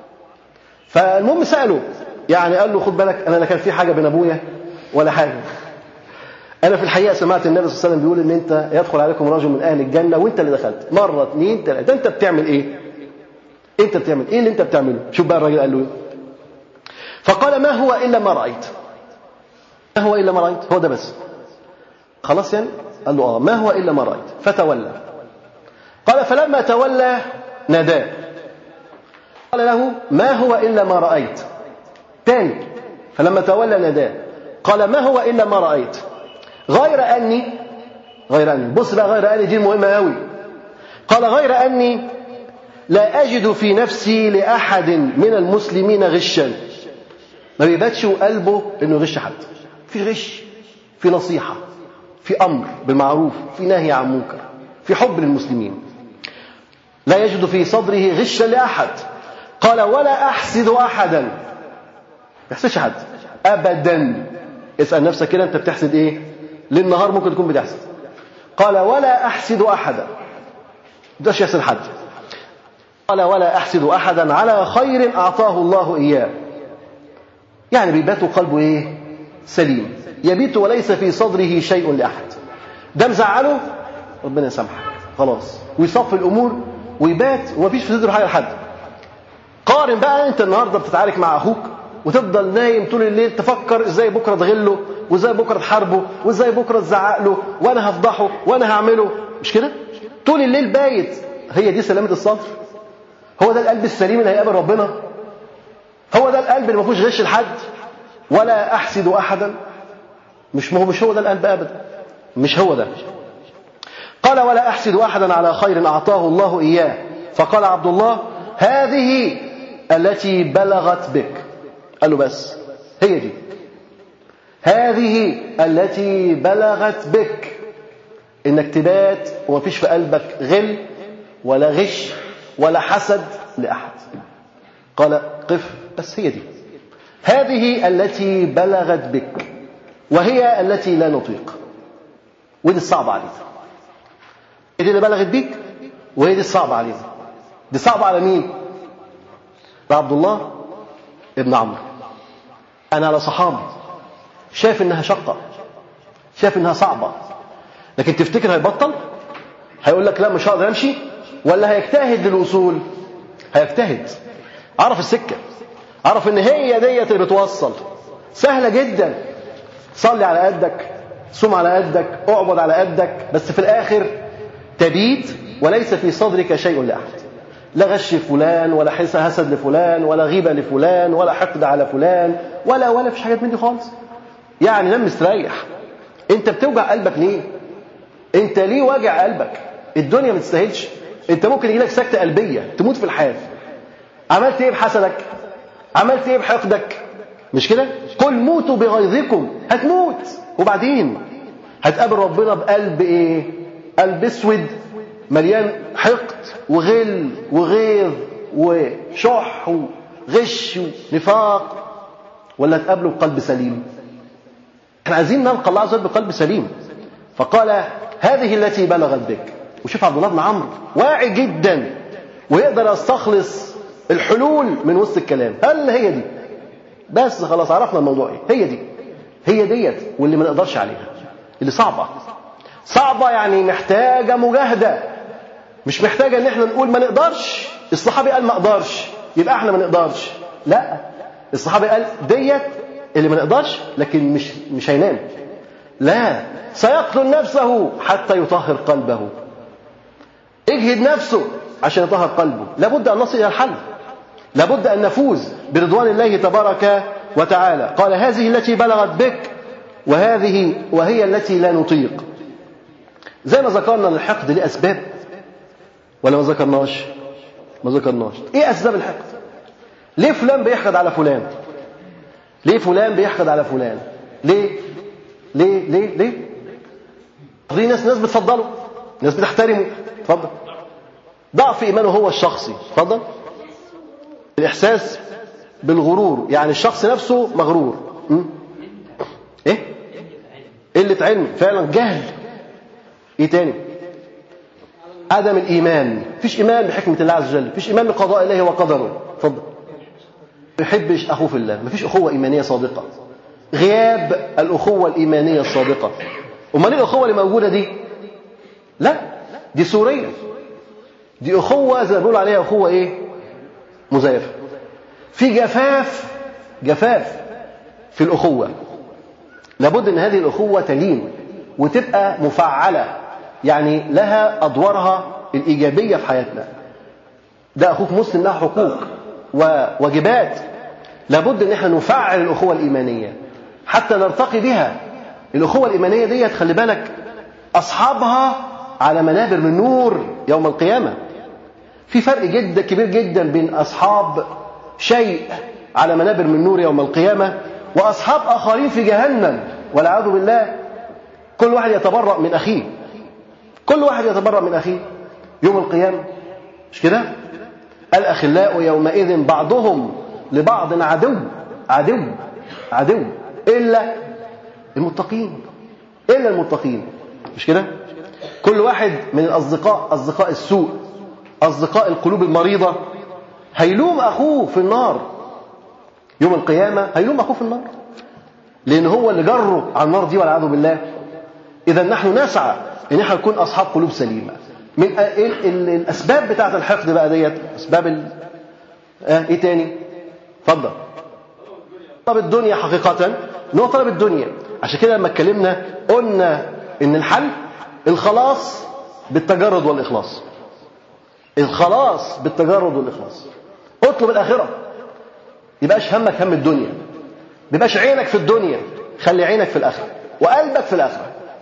فالمهم ساله، يعني قال له خد بالك انا لا كان في حاجه بين ابويا ولا حاجه، انا في الحقيقه سمعت النبي صلى الله عليه وسلم بيقول ان انت يدخل عليكم رجل من اهل الجنه وانت اللي دخلت مره اثنين ثلاثه. ده انت بتعمل ايه؟ انت بتعمل ايه اللي انت بتعمله؟ شوف بقى الراجل قال له ايه. فقال ما هو الا ما رايت. ما هو الا ما رايت؟ هو ده بس خلاص يعني؟ قال له اه ما هو الا ما رايت. فتولى. قال فلما تولى ناداه قال له ما هو الا ما رايت. ثاني فلما تولى ناداه قال ما هو الا ما رايت غير أني غير أني بص بقى غير أني دي مهمة قوي. قال غير أني لا أجد في نفسي لأحد من المسلمين غشا. ما بيباتش قلبه إنه يغش حد. في غش، في نصيحة، في أمر بالمعروف، في نهي عن منكر، في حب للمسلمين. لا يجد في صدره غشا لأحد. قال ولا أحسد أحدا. ما يحسدش حد أبدا. اسأل نفسك كده أنت بتحسد إيه؟ للنهار ممكن تكون بتحسد. قال ولا أحسد أحدا. مش يحسد حد. قال ولا أحسد أحدا على خير أعطاه الله إياه. يعني بيبات قلبه إيه؟ سليم، يبيت وليس في صدره شيء لأحد. ده مزعله ربنا يسامحك خلاص، ويصفي الأمور ويبات ومفيش في صدره حاجة لحد. قارن بقى أنت النهاردة بتتعارك مع أخوك وتفضل نايم طول الليل تفكر ازاي بكره تغله وازاي بكره تحاربه وازاي بكره تزعق له وانا هفضحه وانا هعمله. مش كده؟ طول الليل بايت. هي دي سلامه الصدر؟ هو ده القلب السليم اللي هيقابل ربنا؟ هو ده القلب اللي ما فيهوش غش لحد؟ ولا احسد احدا؟ مش هو مش هو ده القلب ابدا، مش هو ده. قال ولا احسد احدا على خير اعطاه الله اياه. فقال عبد الله هذه التي بلغت بك. قال له بس هي دي، هذه التي بلغت بك، انك تبات وما فيش في قلبك غل ولا غش ولا حسد لأحد. قال قف بس هي دي، هذه التي بلغت بك وهي التي لا نطيق. ودي الصعبة علينا، هي دي اللي بلغت بيك وهي دي الصعبة علينا. دي صعبة على مين؟ عبد الله ابن عمرو. أنا على صحابي شايف إنها شقة، شايف إنها صعبة، لكن تفتكر هيبطل؟ هيقول لك لا مش هقدر أمشي؟ ولا هيجتهد للوصول؟ هيجتهد. عرف السكة، عرف إن هي ديت اللي بتوصل. سهلة جدا، صلي على قدك، صوم على قدك، اعبد على قدك، بس في الآخر تبيت وليس في صدرك شيء لأحد. لا غش فلان ولا حسد لفلان ولا غيبة لفلان ولا حقد على فلان ولا ولا فيش حاجات من دي خالص. يعني نام مستريح. انت بتوجع قلبك ليه؟ انت ليه واجع قلبك؟ الدنيا ما تستاهلش. انت ممكن يجيلك سكتة قلبية تموت في الحال. عملت ايه بحسدك؟ عملت ايه بحقدك؟ مش كده؟ قل موتوا بغيظكم. هتموت وبعدين هتقابل ربنا بقلب ايه؟ قلب اسود مليان حقد وغل وغيظ وشح وغش ونفاق، ولا تقابله بقلب سليم؟ احنا عايزين نلقى الله عز وجل بقلب سليم. فقال هذه التي بلغت بك. وشوف عبد الله بن عمرو واعي جدا ويقدر يستخلص الحلول من وسط الكلام. هل هي دي؟ بس خلاص عرفنا الموضوع ايه. هي دي، هي ديت واللي ما نقدرش عليها، اللي صعبة صعبة يعني محتاجة مجاهدة، مش محتاجة ان احنا نقول ما نقدرش. الصحابي قال ما اقدرش يبقى احنا ما نقدرش. لا، الصحابي قال ديت اللي ما نقدرش، لكن مش مش هينام. لا، سيقتل نفسه حتى يطهر قلبه. اجهد نفسه عشان يطهر قلبه. لابد ان نصل الى الحل. لابد أن نفوز برضوان الله تبارك وتعالى. قال هذه التي بلغت بك وهذه وهي التي لا نطيق. زي ما ذكرنا الحقد ليه أسباب ولا ما ذكرناش؟ ما ذكرناش. إيه أسباب الحقد؟ ليه فلان بيحقد على فلان؟ ليه فلان بيحقد على فلان؟ ليه؟ ليه؟ ليه؟ ليه؟ دي ناس ناس بتفضله، ناس بتحترمه. اتفضل. ضعف إيمانه هو الشخصي. اتفضل. الإحساس بالغرور، يعني الشخص نفسه مغرور. م? إيه؟ قلة علم، فعلا جهل. إيه تاني؟ عدم الإيمان. مفيش إيمان بحكمة الله عز وجل، مفيش إيمان بقضاء الله وقدره. اتفضل. ما يحبش أخوه في الله، مفيش أخوة إيمانية صادقة. غياب الأخوة الإيمانية الصادقة. أمال إيه الأخوة اللي موجودة دي؟ لا، دي سورية، دي أخوة زي ما بيقولوا عليها أخوة إيه؟ مزيفة. في جفاف جفاف في الأخوة. لابد أن هذه الأخوة تلين وتبقى مفعلة، يعني لها أدوارها الإيجابية في حياتنا. ده أخوك مسلم له حقوق وواجبات، لابد أن احنا نفعل الأخوة الإيمانية حتى نرتقي بها. الأخوة الإيمانية دي خلي بالك أصحابها على منابر من نور يوم القيامة. في فرق جدا كبير جدا بين أصحاب شيء على منابر من نور يوم القيامة وأصحاب آخرين في جهنم والعياذ بالله. كل واحد يتبرأ من أخيه، كل واحد يتبرأ من أخيه يوم القيامة، مش كده؟ الأخلاء يومئذ بعضهم لبعض عدو عدو عدو إلا المتقين، إلا المتقين، مش كده؟ كل واحد من الأصدقاء، أصدقاء السوء، أصدقاء القلوب المريضة، هيلوم أخوه في النار يوم القيامة، هيلوم أخوه في النار لأن هو اللي جره على النار دي والعياذ بالله. إذا نحن نسعى إن احنا نكون أصحاب قلوب سليمة. من الأسباب بتاعة الحقد بقى ديت أسباب ال... آه إيه تاني؟ اتفضل. طلب الدنيا حقيقة إن هو طلب الدنيا. عشان كده لما اتكلمنا قلنا إن الحل الخلاص بالتجرد والإخلاص. الخلاص بالتجرد والإخلاص. اطلب الآخرة، يبقاش همك هم الدنيا، يبقاش عينك في الدنيا، خلي عينك في الآخرة وقلبك في الآخرة.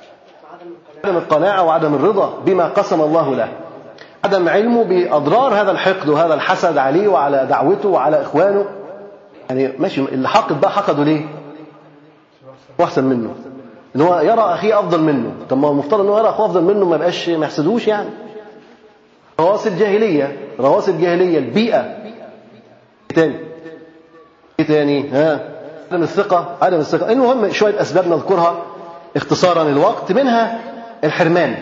عدم القناعة وعدم الرضا بما قسم الله له، عدم علمه بأضرار هذا الحقد وهذا الحسد عليه وعلى دعوته وعلى إخوانه. يعني ماشي، اللي حقد بقى حقده ليه؟ واحسن منه، ان هو يرى اخيه افضل منه. طب ما هو المفترض ان هو يرى اخوه افضل منه، ما يبقاش ما يحسدوش يعني. رواسب جاهليه، رواسب جاهليه، البيئه. ايه تاني؟ ايه تاني؟ ها، عدم الثقه، عدم الثقه. المهم شويه اسباب نذكرها اختصارا للوقت. منها الحرمان.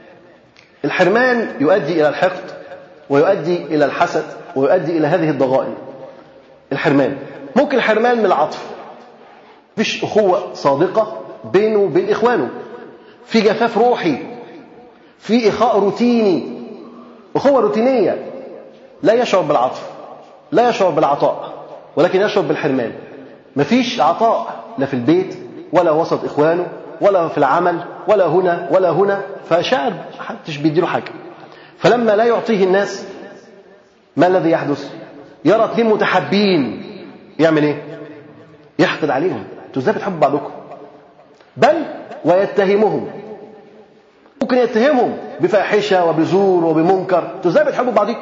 الحرمان يؤدي الى الحقد ويؤدي الى الحسد ويؤدي الى هذه الضغائن. الحرمان ممكن الحرمان من العطف، مفيش اخوه صادقه بينه وبين إخوانه، في جفاف روحي، في إخاء روتيني، أخوة روتينية، لا يشعر بالعطف، لا يشعر بالعطاء، ولكن يشعر بالحرمان. مفيش عطاء لا في البيت ولا وسط إخوانه ولا في العمل ولا هنا ولا هنا، فشعر محدش بيديله حاجة. فلما لا يعطيه الناس، ما الذي يحدث؟ يرى اثنين متحابين، يعمل ايه؟ يحقد عليهم. انتوا ازاي بتحبوا بعضكم؟ بل ويتهمهم، ممكن يتهمهم بفاحشة وبزور وبمنكر. انتوا ازاي بتحبوا بعضكم؟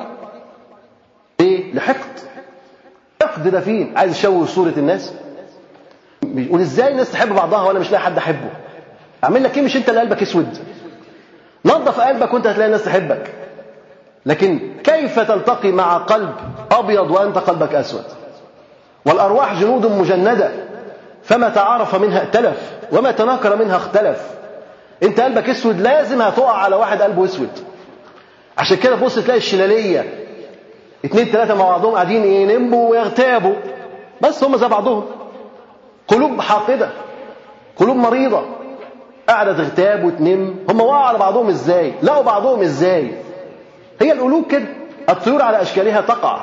ايه؟ لحقد. حقد ده فين؟ عايز يشوه صورة الناس، بيقول ازاي الناس تحب بعضها وانا مش لاقي حد احبه. اعمل لك ايه؟ مش انت اللي قلبك اسود؟ نظف قلبك وانت هتلاقي الناس تحبك. لكن كيف تلتقي مع قلب ابيض وانت قلبك اسود؟ والارواح جنود مجندة، فما تعارف منها ائتلف وما تناكر منها اختلف. انت قلبك اسود، لازم هتقع على واحد قلبه اسود. عشان كده بص تلاقي الشلالية اتنين تلاتة مع بعضهم قاعدين ينموا ويغتابوا، بس هم زي بعضهم، قلوب حاقدة، قلوب مريضة، قاعدة تغتاب وتنم. هم وقعوا على بعضهم ازاي؟ لقوا بعضهم ازاي؟ هي القلوب كده، الطيور على اشكالها تقع،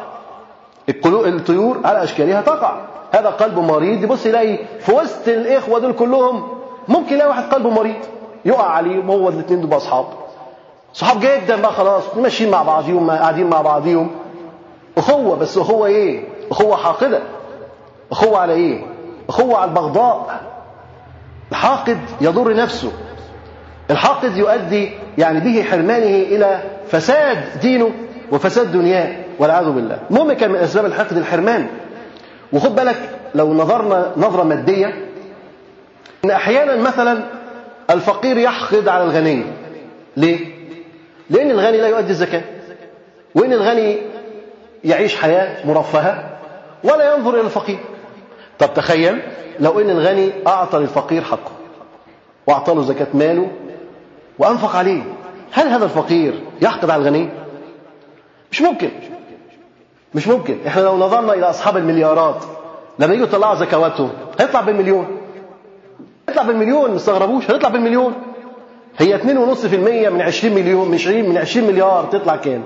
الطيور على اشكالها تقع. هذا قلب مريض، يبص يلاقي في وسط الاخوه دول كلهم ممكن يلاقي واحد قلبه مريض يقع عليه، وهو الاثنين دول اصحاب، صحاب جدا بقى، خلاص ماشيين مع بعضيهم، قاعدين مع بعضيهم، أخوة، بس أخوة إيه؟ أخوة حاقدة. أخوة على إيه؟ أخوة على البغضاء. الحاقد يضر نفسه، الحاقد يؤدي يعني به حرمانه إلى فساد دينه وفساد دنياه والعياذ بالله. المهم كان من أسباب الحقد الحرمان. وخد بالك لو نظرنا نظرة مادية، إن أحيانا مثلا الفقير يحقد على الغني. ليه؟ لأن الغني لا يؤدي الزكاة، وإن الغني يعيش حياة مرفهة ولا ينظر إلى الفقير. طب تخيل لو إن الغني أعطى للفقير حقه وأعطى له زكاة ماله وأنفق عليه، هل هذا الفقير يحقد على الغني؟ مش ممكن، مش ممكن. إحنا لو نظرنا إلى أصحاب المليارات لما يجوا يطلعوا زكواتهم هيطلع بالمليون، هيطلع بالمليون، ما تستغربوش، هيطلع بالمليون. هي اثنين فاصلة خمسة بالمئة من عشرين مليون، من عشرين من عشرين مليار تطلع كام؟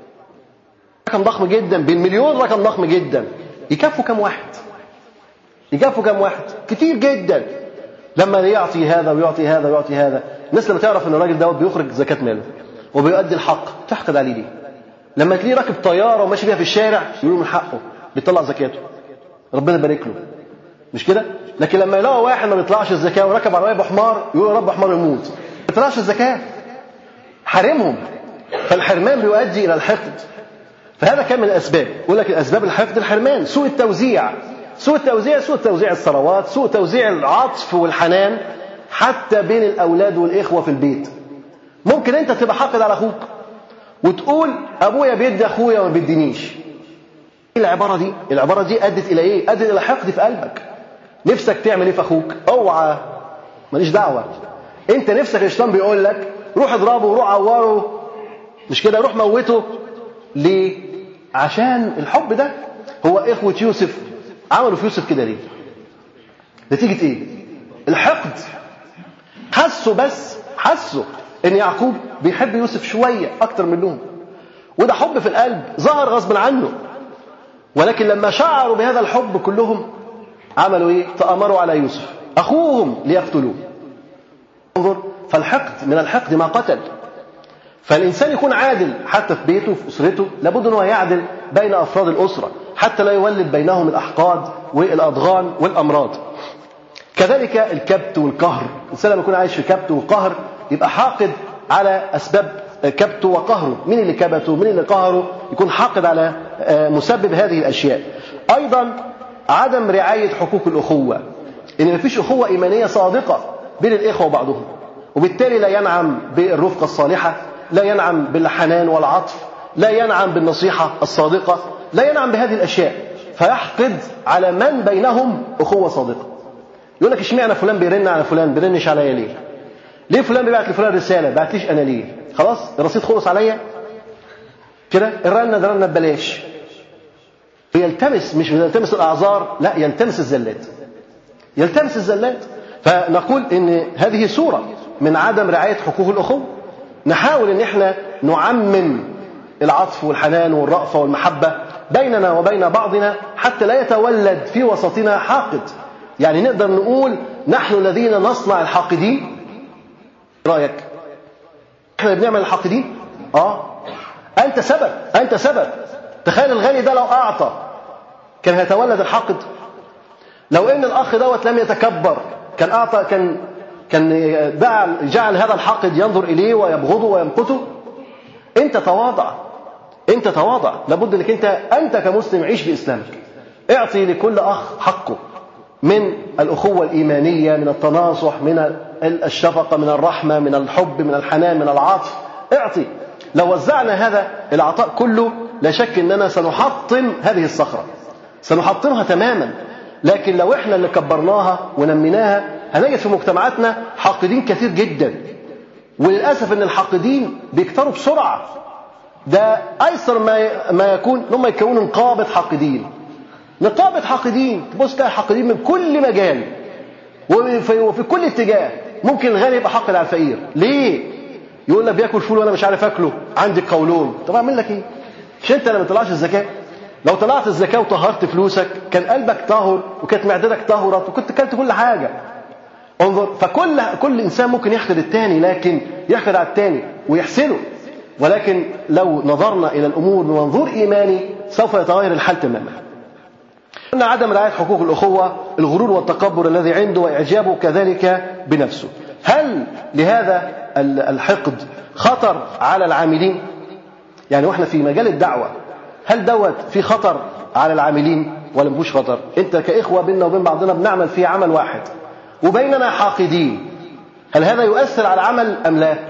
رقم ضخم جدا. بالمليون رقم ضخم جدا. يكفوا كم واحد؟ يكفوا كم واحد؟ كتير جدا. لما يعطي هذا ويعطي هذا ويعطي هذا، الناس لما تعرف ان الراجل ده بيخرج زكاة ماله وبيؤدي الحق تحقد عليه ليه؟ لما تلاقيه راكب طياره وماشي بيها في الشارع يقولوا من حقه بيطلع زكاته، ربنا يبارك له، مش كده؟ لكن لما يلاقوا واحد ما بيطلعش الزكاه وركب عربيه بحمار يقولوا يا رب حمار يموت، ما بيطلعش الزكاه، حارمهم. فالحرمان بيؤدي الى الحقد. فهذا كان من الاسباب. يقول لك الاسباب الحقد الحرمان، سوء التوزيع، سوء التوزيع، سوء توزيع الثروات، سوء توزيع العطف والحنان حتى بين الاولاد والاخوه في البيت. ممكن انت تبقى حاقد على اخوك وتقول ابويا بيدي اخويا وما بيدينيش. العباره دي العباره دي ادت الى ايه؟ ادت الى حقد في قلبك. نفسك تعمل ايه في اخوك؟ اوعى، ماليش دعوه. انت نفسك الشيطان بيقول لك روح اضربه وروح عوره، مش كده؟ روح موته. ليه؟ عشان الحب ده. هو اخوه يوسف عملوا في يوسف كده ليه؟ نتيجه ايه؟ الحقد. حسوا بس حسوا ان يعقوب بيحب يوسف شويه اكتر منهم، وده حب في القلب ظهر غصب عنه. ولكن لما شعروا بهذا الحب كلهم عملوا ايه؟ تآمروا على يوسف اخوهم ليقتلوه. انظر، فالحقد من الحقد ما قتل. فالانسان يكون عادل حتى في بيته في اسرته، لابد انه يعدل بين افراد الاسره حتى لا يولد بينهم الاحقاد والاضغان والامراض. كذلك الكبت والقهر. الانسان لما يكون عايش في كبت وقهر يبقى حاقد على اسباب كبته وقهره. مين اللي كبته؟ مين اللي قهره؟ يكون حاقد على مسبب هذه الاشياء. ايضا عدم رعايه حقوق الاخوه، ان مفيش اخوه ايمانيه صادقه بين الاخوه وبعضهم، وبالتالي لا ينعم بالرفقه الصالحه، لا ينعم بالحنان والعطف، لا ينعم بالنصيحه الصادقه، لا ينعم بهذه الاشياء، فيحقد على من بينهم اخوه صادقه. يقول لك اشمعنى فلان بيرن على فلان بيرنش عليا ليه؟ ليه فلان بيبعت لفلان رساله بعتليش انا ليه؟ خلاص الرصيد خلص عليا كده، الرنه ده رنه ببلاش. يلتمس، مش يلتمس الاعذار، لا يلتمس الزلات، يلتمس الزلات. فنقول ان هذه صوره من عدم رعايه حقوق الاخوه. نحاول ان احنا نعمم العطف والحنان والرأفه والمحبه بيننا وبين بعضنا حتى لا يتولد في وسطنا حاقد. يعني نقدر نقول نحن الذين نصنع الحاقدين. رأيك احنا بنعمل الحاقدين؟ اه انت سبب، انت سبب. تخيل الغني ده لو اعطى كان هيتولد الحاقد. لو ان الاخ دوت لم يتكبر كان اعطى، كان كان جعل جعل هذا الحاقد ينظر اليه ويبغضه ويمقته. انت تواضع، انت تواضع. لابد انك انت انت كمسلم عيش باسلامك. اعطي لكل اخ حقه من الاخوه الايمانيه، من التناصح، من الشفقه، من الرحمه، من الحب، من الحنان، من العطف. اعطي. لو وزعنا هذا العطاء كله لا شك اننا سنحطم هذه الصخره، سنحطمها تماما. لكن لو احنا اللي كبرناها ونميناها هنجد في مجتمعاتنا حاقدين كثير جدا. وللاسف ان الحاقدين بيكتروا بسرعه. ده ايسر ما ما يكون هم يكونوا نقابه حاقدين، نقابه حاقدين. تبص تلاقي حاقدين من كل مجال وفي, وفي كل اتجاه. ممكن الغني يبقى حاقد على الفقير. ليه؟ يقول لك بياكل فول وانا مش عارف اكله، عندي قولون. طب اعمل لك ايه؟ مش انت لما طلعش الزكاه؟ لو طلعت الزكاه وطهرت فلوسك كان قلبك طاهر وكانت معدتك طهرت وكنت كلت كل حاجه. انظر، فكل كل انسان ممكن يحقد الثاني، لكن يحقد على الثاني ويحسنه. ولكن لو نظرنا الى الامور بمنظور ايماني سوف يتغير الحال تماما. قلنا عدم رعاية حقوق الأخوة، الغرور والتكبر الذي عنده وإعجابه كذلك بنفسه. هل لهذا الحقد خطر على العاملين؟ يعني واحنا في مجال الدعوة هل دوت في خطر على العاملين ولا مفيش خطر؟ انت كإخوة بيننا وبين بعضنا بنعمل في عمل واحد وبيننا حاقدين، هل هذا يؤثر على العمل أم لا؟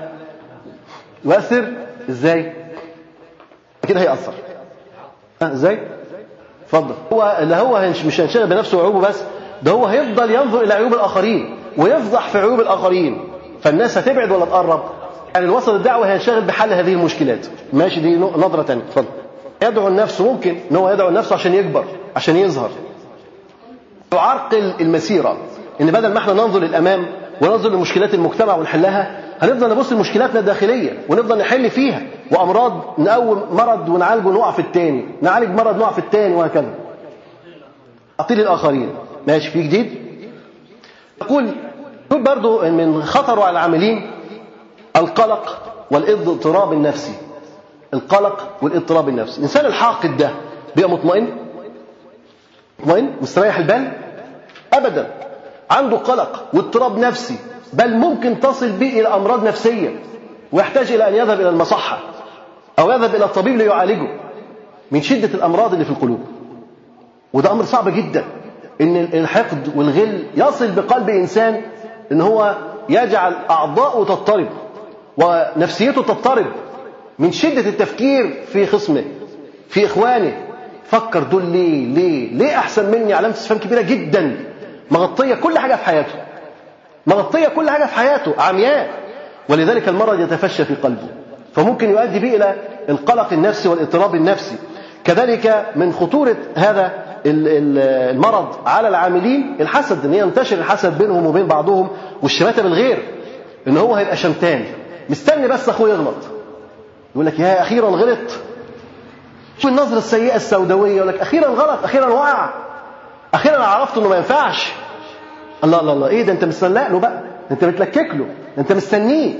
يؤثر ازاي؟ كده هيأثر. ها ازاي؟ اتفضل. هو اللي هو مش هينشغل بنفسه وعيوبه بس، ده هو هيفضل ينظر الى عيوب الاخرين ويفضح في عيوب الاخرين، فالناس هتبعد ولا تقرب؟ يعني الوسط الدعوي هينشغل بحل هذه المشكلات. ماشي، دي نظره ثانيه. اتفضل. يدعو النفس، ممكن ان هو يدعو النفس عشان يكبر، عشان يظهر، يعرقل المسيره، ان بدل ما احنا ننظر للامام وننظر لمشكلات المجتمع ونحلها، هنفضل نبص لمشكلاتنا الداخليه ونفضل نحل فيها، وامراض نقوم مرض ونعالجه نقع في الثاني، نعالج مرض نقع في الثاني، وهكذا. تعطيل الاخرين. ماشي، في جديد. يقول برضو من خطره على العاملين القلق والاضطراب النفسي. القلق والاضطراب النفسي. الانسان الحاقد ده بيبقى مطمئن؟ مطمئن مستريح البال؟ ابدا، عنده قلق واضطراب نفسي، بل ممكن تصل به الى امراض نفسيه ويحتاج الى ان يذهب الى المصحه او يذهب الى الطبيب ليعالجه من شده الامراض اللي في القلوب. وده امر صعب جدا، ان الحقد والغل يصل بقلب انسان ان هو يجعل اعضاؤه تضطرب ونفسيته تضطرب من شده التفكير في خصمه، في اخوانه. فكر دول ليه ليه ليه احسن مني؟ علامه استفهام كبيره جدا، مغطيه كل حاجه في حياته، مغطيه كل حاجه في حياته، عمياء. ولذلك المرض يتفشى في قلبه، فممكن يؤدي به الى القلق النفسي والاضطراب النفسي. كذلك من خطوره هذا المرض على العاملين الحسد، ان ينتشر الحسد بينهم وبين بعضهم، والشماتة بالغير، ان هو هيبقى شمتان مستني بس اخوه يغلط، يقول لك يا اخيرا غلط. شو النظره السيئه السوداويه، يقول لك اخيرا غلط، اخيرا وقع، اخيرا عرفت انه ما ينفعش. الله الله الله، ايه ده؟ انت مستنلق له بقى، انت بتلكك له، انت مستنيه.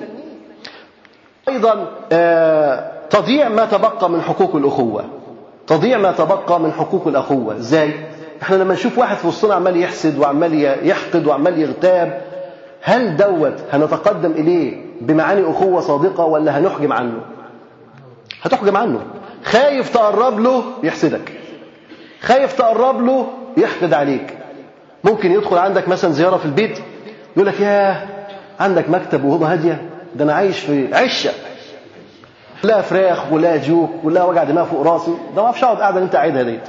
ايضا آه تضييع ما تبقى من حقوق الاخوه. تضييع ما تبقى من حقوق الاخوه ازاي؟ احنا لما نشوف واحد في وسطنا عمال يحسد وعمال يحقد وعمال يغتاب، هل دوت هنتقدم اليه بمعاني اخوه صادقه ولا هنحجم عنه؟ هتحجم عنه. خايف تقرب له يحسدك، خايف تقرب له يحقد عليك. ممكن يدخل عندك مثلا زياره في البيت، يقول لك ياه عندك مكتب وهو هاديه، ده انا عايش في عشه، لا فراخ ولا جوك ولا وجع دماغ فوق راسي، ده ما اعرفش اقعد قاعده اللي انت قاعدها ديت.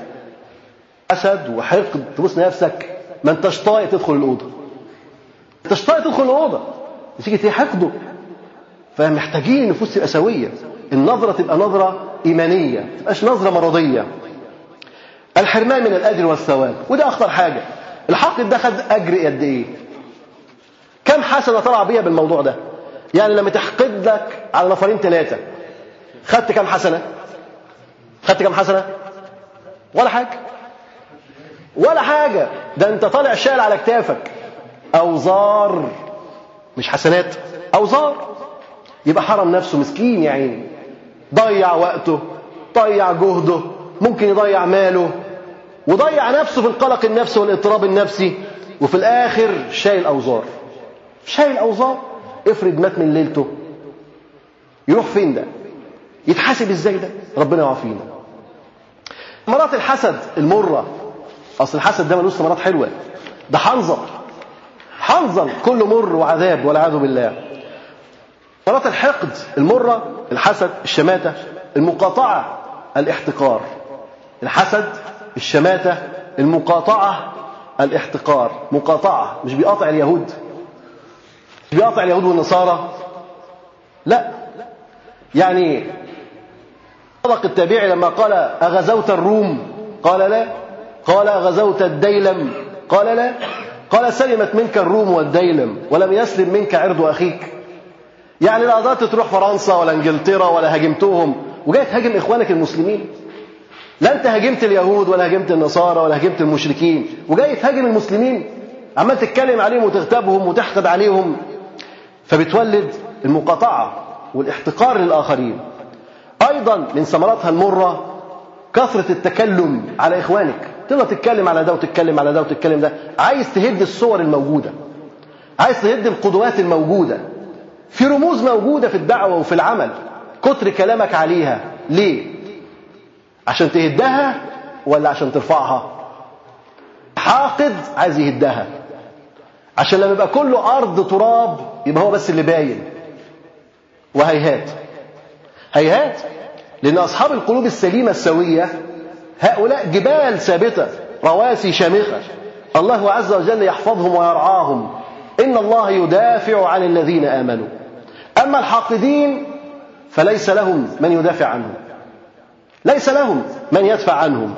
حسد وحقد، تبص نفسك ما انتش طايق تدخل الاوضه، ما انتش طايق تدخل الاوضه، تيجي تلاقي حقده. فمحتاجين النفوس تبقى سويه، النظره تبقى نظره ايمانيه، ما تبقاش نظره مرضيه. الحرمان من الاجر والثواب، وده اخطر حاجه. الحاقد ده خد اجر قد ايه؟ كم حسنه طلع بيها بالموضوع ده؟ يعني لما تحقد لك على نفرين ثلاثه، خدت كم حسنه؟ خدت كم حسنه؟ ولا حاجه، ولا حاجه. ده انت طالع شايل على كتافك اوزار، مش حسنات، اوزار. يبقى حرم نفسه، مسكين يا عيني، ضيع وقته، ضيع جهده، ممكن يضيع ماله، وضيع نفسه في القلق النفسي والاضطراب النفسي، وفي الاخر شايل اوزار، شايل اوزار. افرض مات من ليلته، يروح فين ده؟ يتحاسب ازاي ده؟ ربنا يعافينا. مرات الحسد المره، اصل الحسد ده ملوش ثمرات حلوه، ده حنظل، حنظل كله مر وعذاب والعياذ بالله. مرات الحقد المره، الحسد، الشماته، المقاطعه، الاحتقار. الحسد، الشماته، المقاطعه، الاحتقار. مقاطعه مش بيقاطع اليهود، مش بيقاطع اليهود والنصارى، لا. يعني صدق التابعي لما قال أغزوت الروم؟ قال لا. قال أغزوت الديلم؟ قال لا. قال سلمت منك الروم والديلم ولم يسلم منك عرض أخيك. يعني لا قدرت تروح فرنسا ولا انجلترا ولا هاجمتهم وجاي تهاجم إخوانك المسلمين، لا أنت هاجمت اليهود ولا هاجمت النصارى ولا هاجمت المشركين، وجاي تهاجم المسلمين، عمال تتكلم عليهم وتغتابهم وتحقد عليهم. فبتولد المقاطعة والاحتقار للآخرين. أيضا من ثمراتها المرة كثرة التكلم على إخوانك، تقدر تتكلم على ده وتتكلم على ده وتتكلم ده، عايز تهد الصور الموجودة، عايز تهد القدوات الموجودة، في رموز موجودة في الدعوة وفي العمل، كتر كلامك عليها ليه؟ عشان تهدها ولا عشان ترفعها؟ حاقد عايز يهدها، عشان لما يبقى كله أرض تراب يبقى هو بس اللي باين. وهيهات هيهات لأن أصحاب القلوب السليمة السوية هؤلاء جبال ثابتة، رواسي شامخة، الله عز وجل يحفظهم ويرعاهم، إن الله يدافع عن الذين آمنوا. أما الحاقدين فليس لهم من يدافع عنهم، ليس لهم من يدفع عنهم.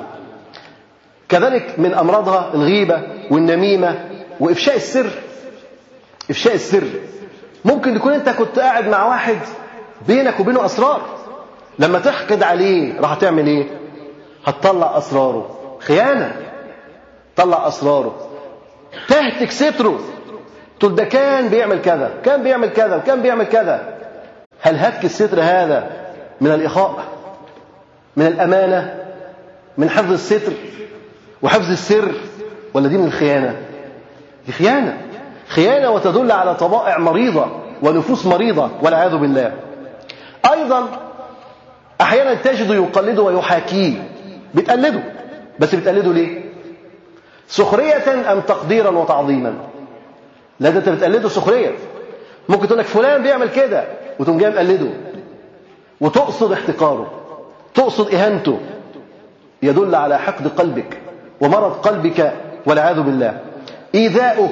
كذلك من أمراضها الغيبة والنميمة وإفشاء السر. إفشاء السر ممكن يكون أنت كنت قاعد مع واحد بينك وبينه أسرار، لما تحقد عليه راح تعمل إيه؟ هتطلع أسراره، خيانة، طلع أسراره، تهتك ستره، تقول ده كان بيعمل كذا، كان بيعمل كذا، وكان بيعمل كذا. هل هتك الستر هذا من الإخاء، من الأمانة، من حفظ الستر وحفظ السر، ولا دي من الخيانة؟ دي خيانة، خيانة وتدل على طبائع مريضة ونفوس مريضة والعياذ بالله. أيضا أحيانا تجد يقلده ويحاكيه، بتقلده، بس بتقلده ليه؟ سخرية أم تقديرا وتعظيما؟ لا، ده أنت بتقلده سخرية. ممكن تقول لك فلان بيعمل كده وتقوم جاي مقلده وتقصد احتقاره، تقصد إهانته، يدل على حقد قلبك ومرض قلبك والعياذ بالله. إيذاؤه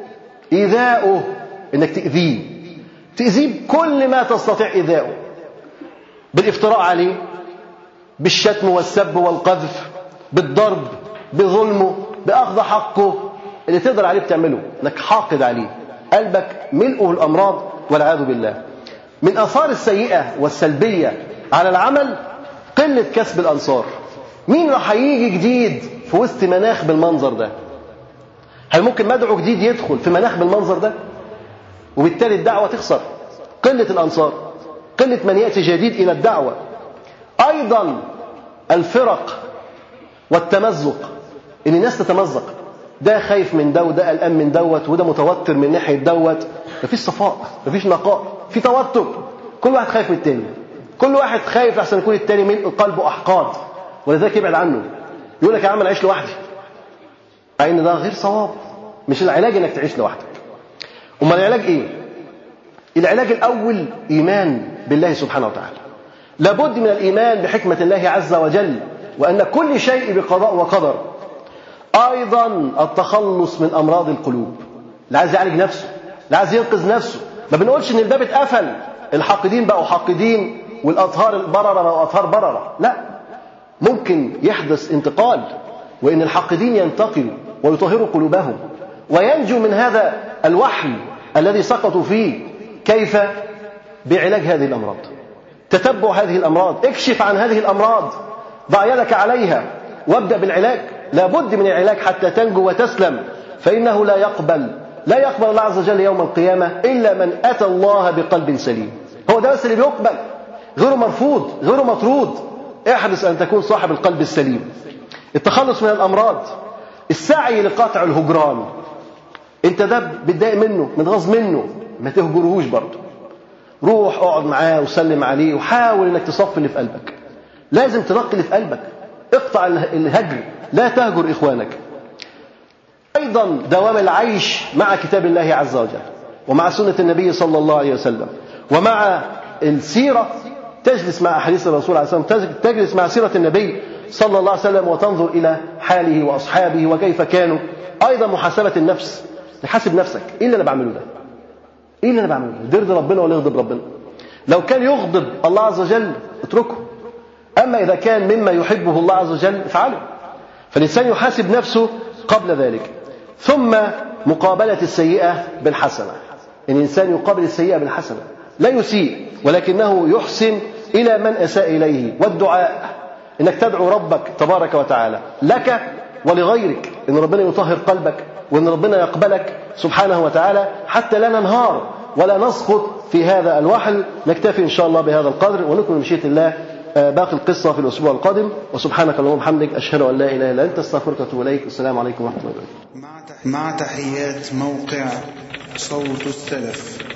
إيذاؤه إنك تأذيه، تأذيه بكل ما تستطيع إيذاؤه، بالافتراء عليه، بالشتم والسب والقذف، بالضرب، بظلمه، بأخذ حقه، اللي تقدر عليه بتعمله، انك حاقد عليه، قلبك ملئه الأمراض والعياذ بالله. من آثار السيئة والسلبية على العمل قلة كسب الأنصار. مين راح يجي جديد في وسط مناخ بالمنظر ده؟ هل ممكن مدعو جديد يدخل في مناخ بالمنظر ده؟ وبالتالي الدعوة تخسر. قلة الأنصار، قلة من يأتي جديد إلى الدعوة. أيضا الفرق والتمزق، إن الناس تتمزق، ده خايف من ده وده قلقان من دوت وده متوتر من ناحية دوت. مفيش صفاء، مفيش نقاء، في توتر، كل واحد خايف من التاني، كل واحد خايف أحسن يكون التاني من قلبه أحقاد، ولذلك يبعد عنه، يقول لك يا عم أنا أعيش لوحدي، مع إن ده غير صواب. مش العلاج إنك تعيش لوحدك. أما العلاج إيه؟ العلاج الأول إيمان بالله سبحانه وتعالى. لابد من الإيمان بحكمة الله عز وجل، وأن كل شيء بقضاء وقدر. أيضا التخلص من أمراض القلوب، اللي عايز يعالج نفسه، اللي عايز ينقذ نفسه. ما بنقولش إن الباب اتقفل، الحاقدين بقوا حاقدين والأطهار البررة بقوا أطهار بررة، لا، ممكن يحدث انتقال، وإن الحاقدين ينتقلوا ويطهروا قلوبهم وينجوا من هذا الوحل الذي سقطوا فيه. كيف؟ بعلاج هذه الأمراض، تتبع هذه الأمراض، اكشف عن هذه الأمراض، ضع يدك عليها وابدأ بالعلاج. لابد من العلاج حتى تنجو وتسلم، فإنه لا يقبل لا يقبل الله عز وجل يوم القيامة إلا من أتى الله بقلب سليم. هو ده بس اللي بيقبل، غيره مرفوض، غيره مطرود. احرص أن تكون صاحب القلب السليم. التخلص من الأمراض، السعي لقطع الهجران. انت ده بتضايق منه، متغاظ منه، ما تهجرهوش برضه، روح اقعد معاه وسلم عليه وحاول انك تصفي اللي في قلبك. لازم تنقي اللي في قلبك، اقطع الهجر، لا تهجر إخوانك. أيضا دوام العيش مع كتاب الله عز وجل ومع سنة النبي صلى الله عليه وسلم ومع السيرة. تجلس مع أحاديث الرسول عليه الصلاة والسلام، تجلس مع سيرة النبي صلى الله عليه وسلم وتنظر إلى حاله وأصحابه وكيف كانوا. أيضا محاسبة النفس، تحاسب نفسك، إيه اللي أنا بعمله ده؟ إيه اللي أنا بعمله ده؟ يرضي ربنا ولا يغضب ربنا؟ لو كان يغضب الله عز وجل اتركه، أما إذا كان مما يحبه الله عز وجل افعله. فالإنسان يحاسب نفسه قبل ذلك. ثم مقابلة السيئة بالحسنة، إن الإنسان يقابل السيئة بالحسنة، لا يسيء ولكنه يحسن إلى من أساء إليه. والدعاء، إنك تدعو ربك تبارك وتعالى لك ولغيرك، إن ربنا يطهر قلبك وإن ربنا يقبلك سبحانه وتعالى، حتى لا ننهار ولا نسقط في هذا الوحل. نكتفي إن شاء الله بهذا القدر ونكمل مشيئة الله باقي القصة في الأسبوع القادم. وسبحانك اللهم وبحمدك أشهد أن لا إله إلا أنت أستغفرك وأتوب إليك. السلام عليكم ورحمة الله وبركاته. مع تحيات موقع صوت السلف.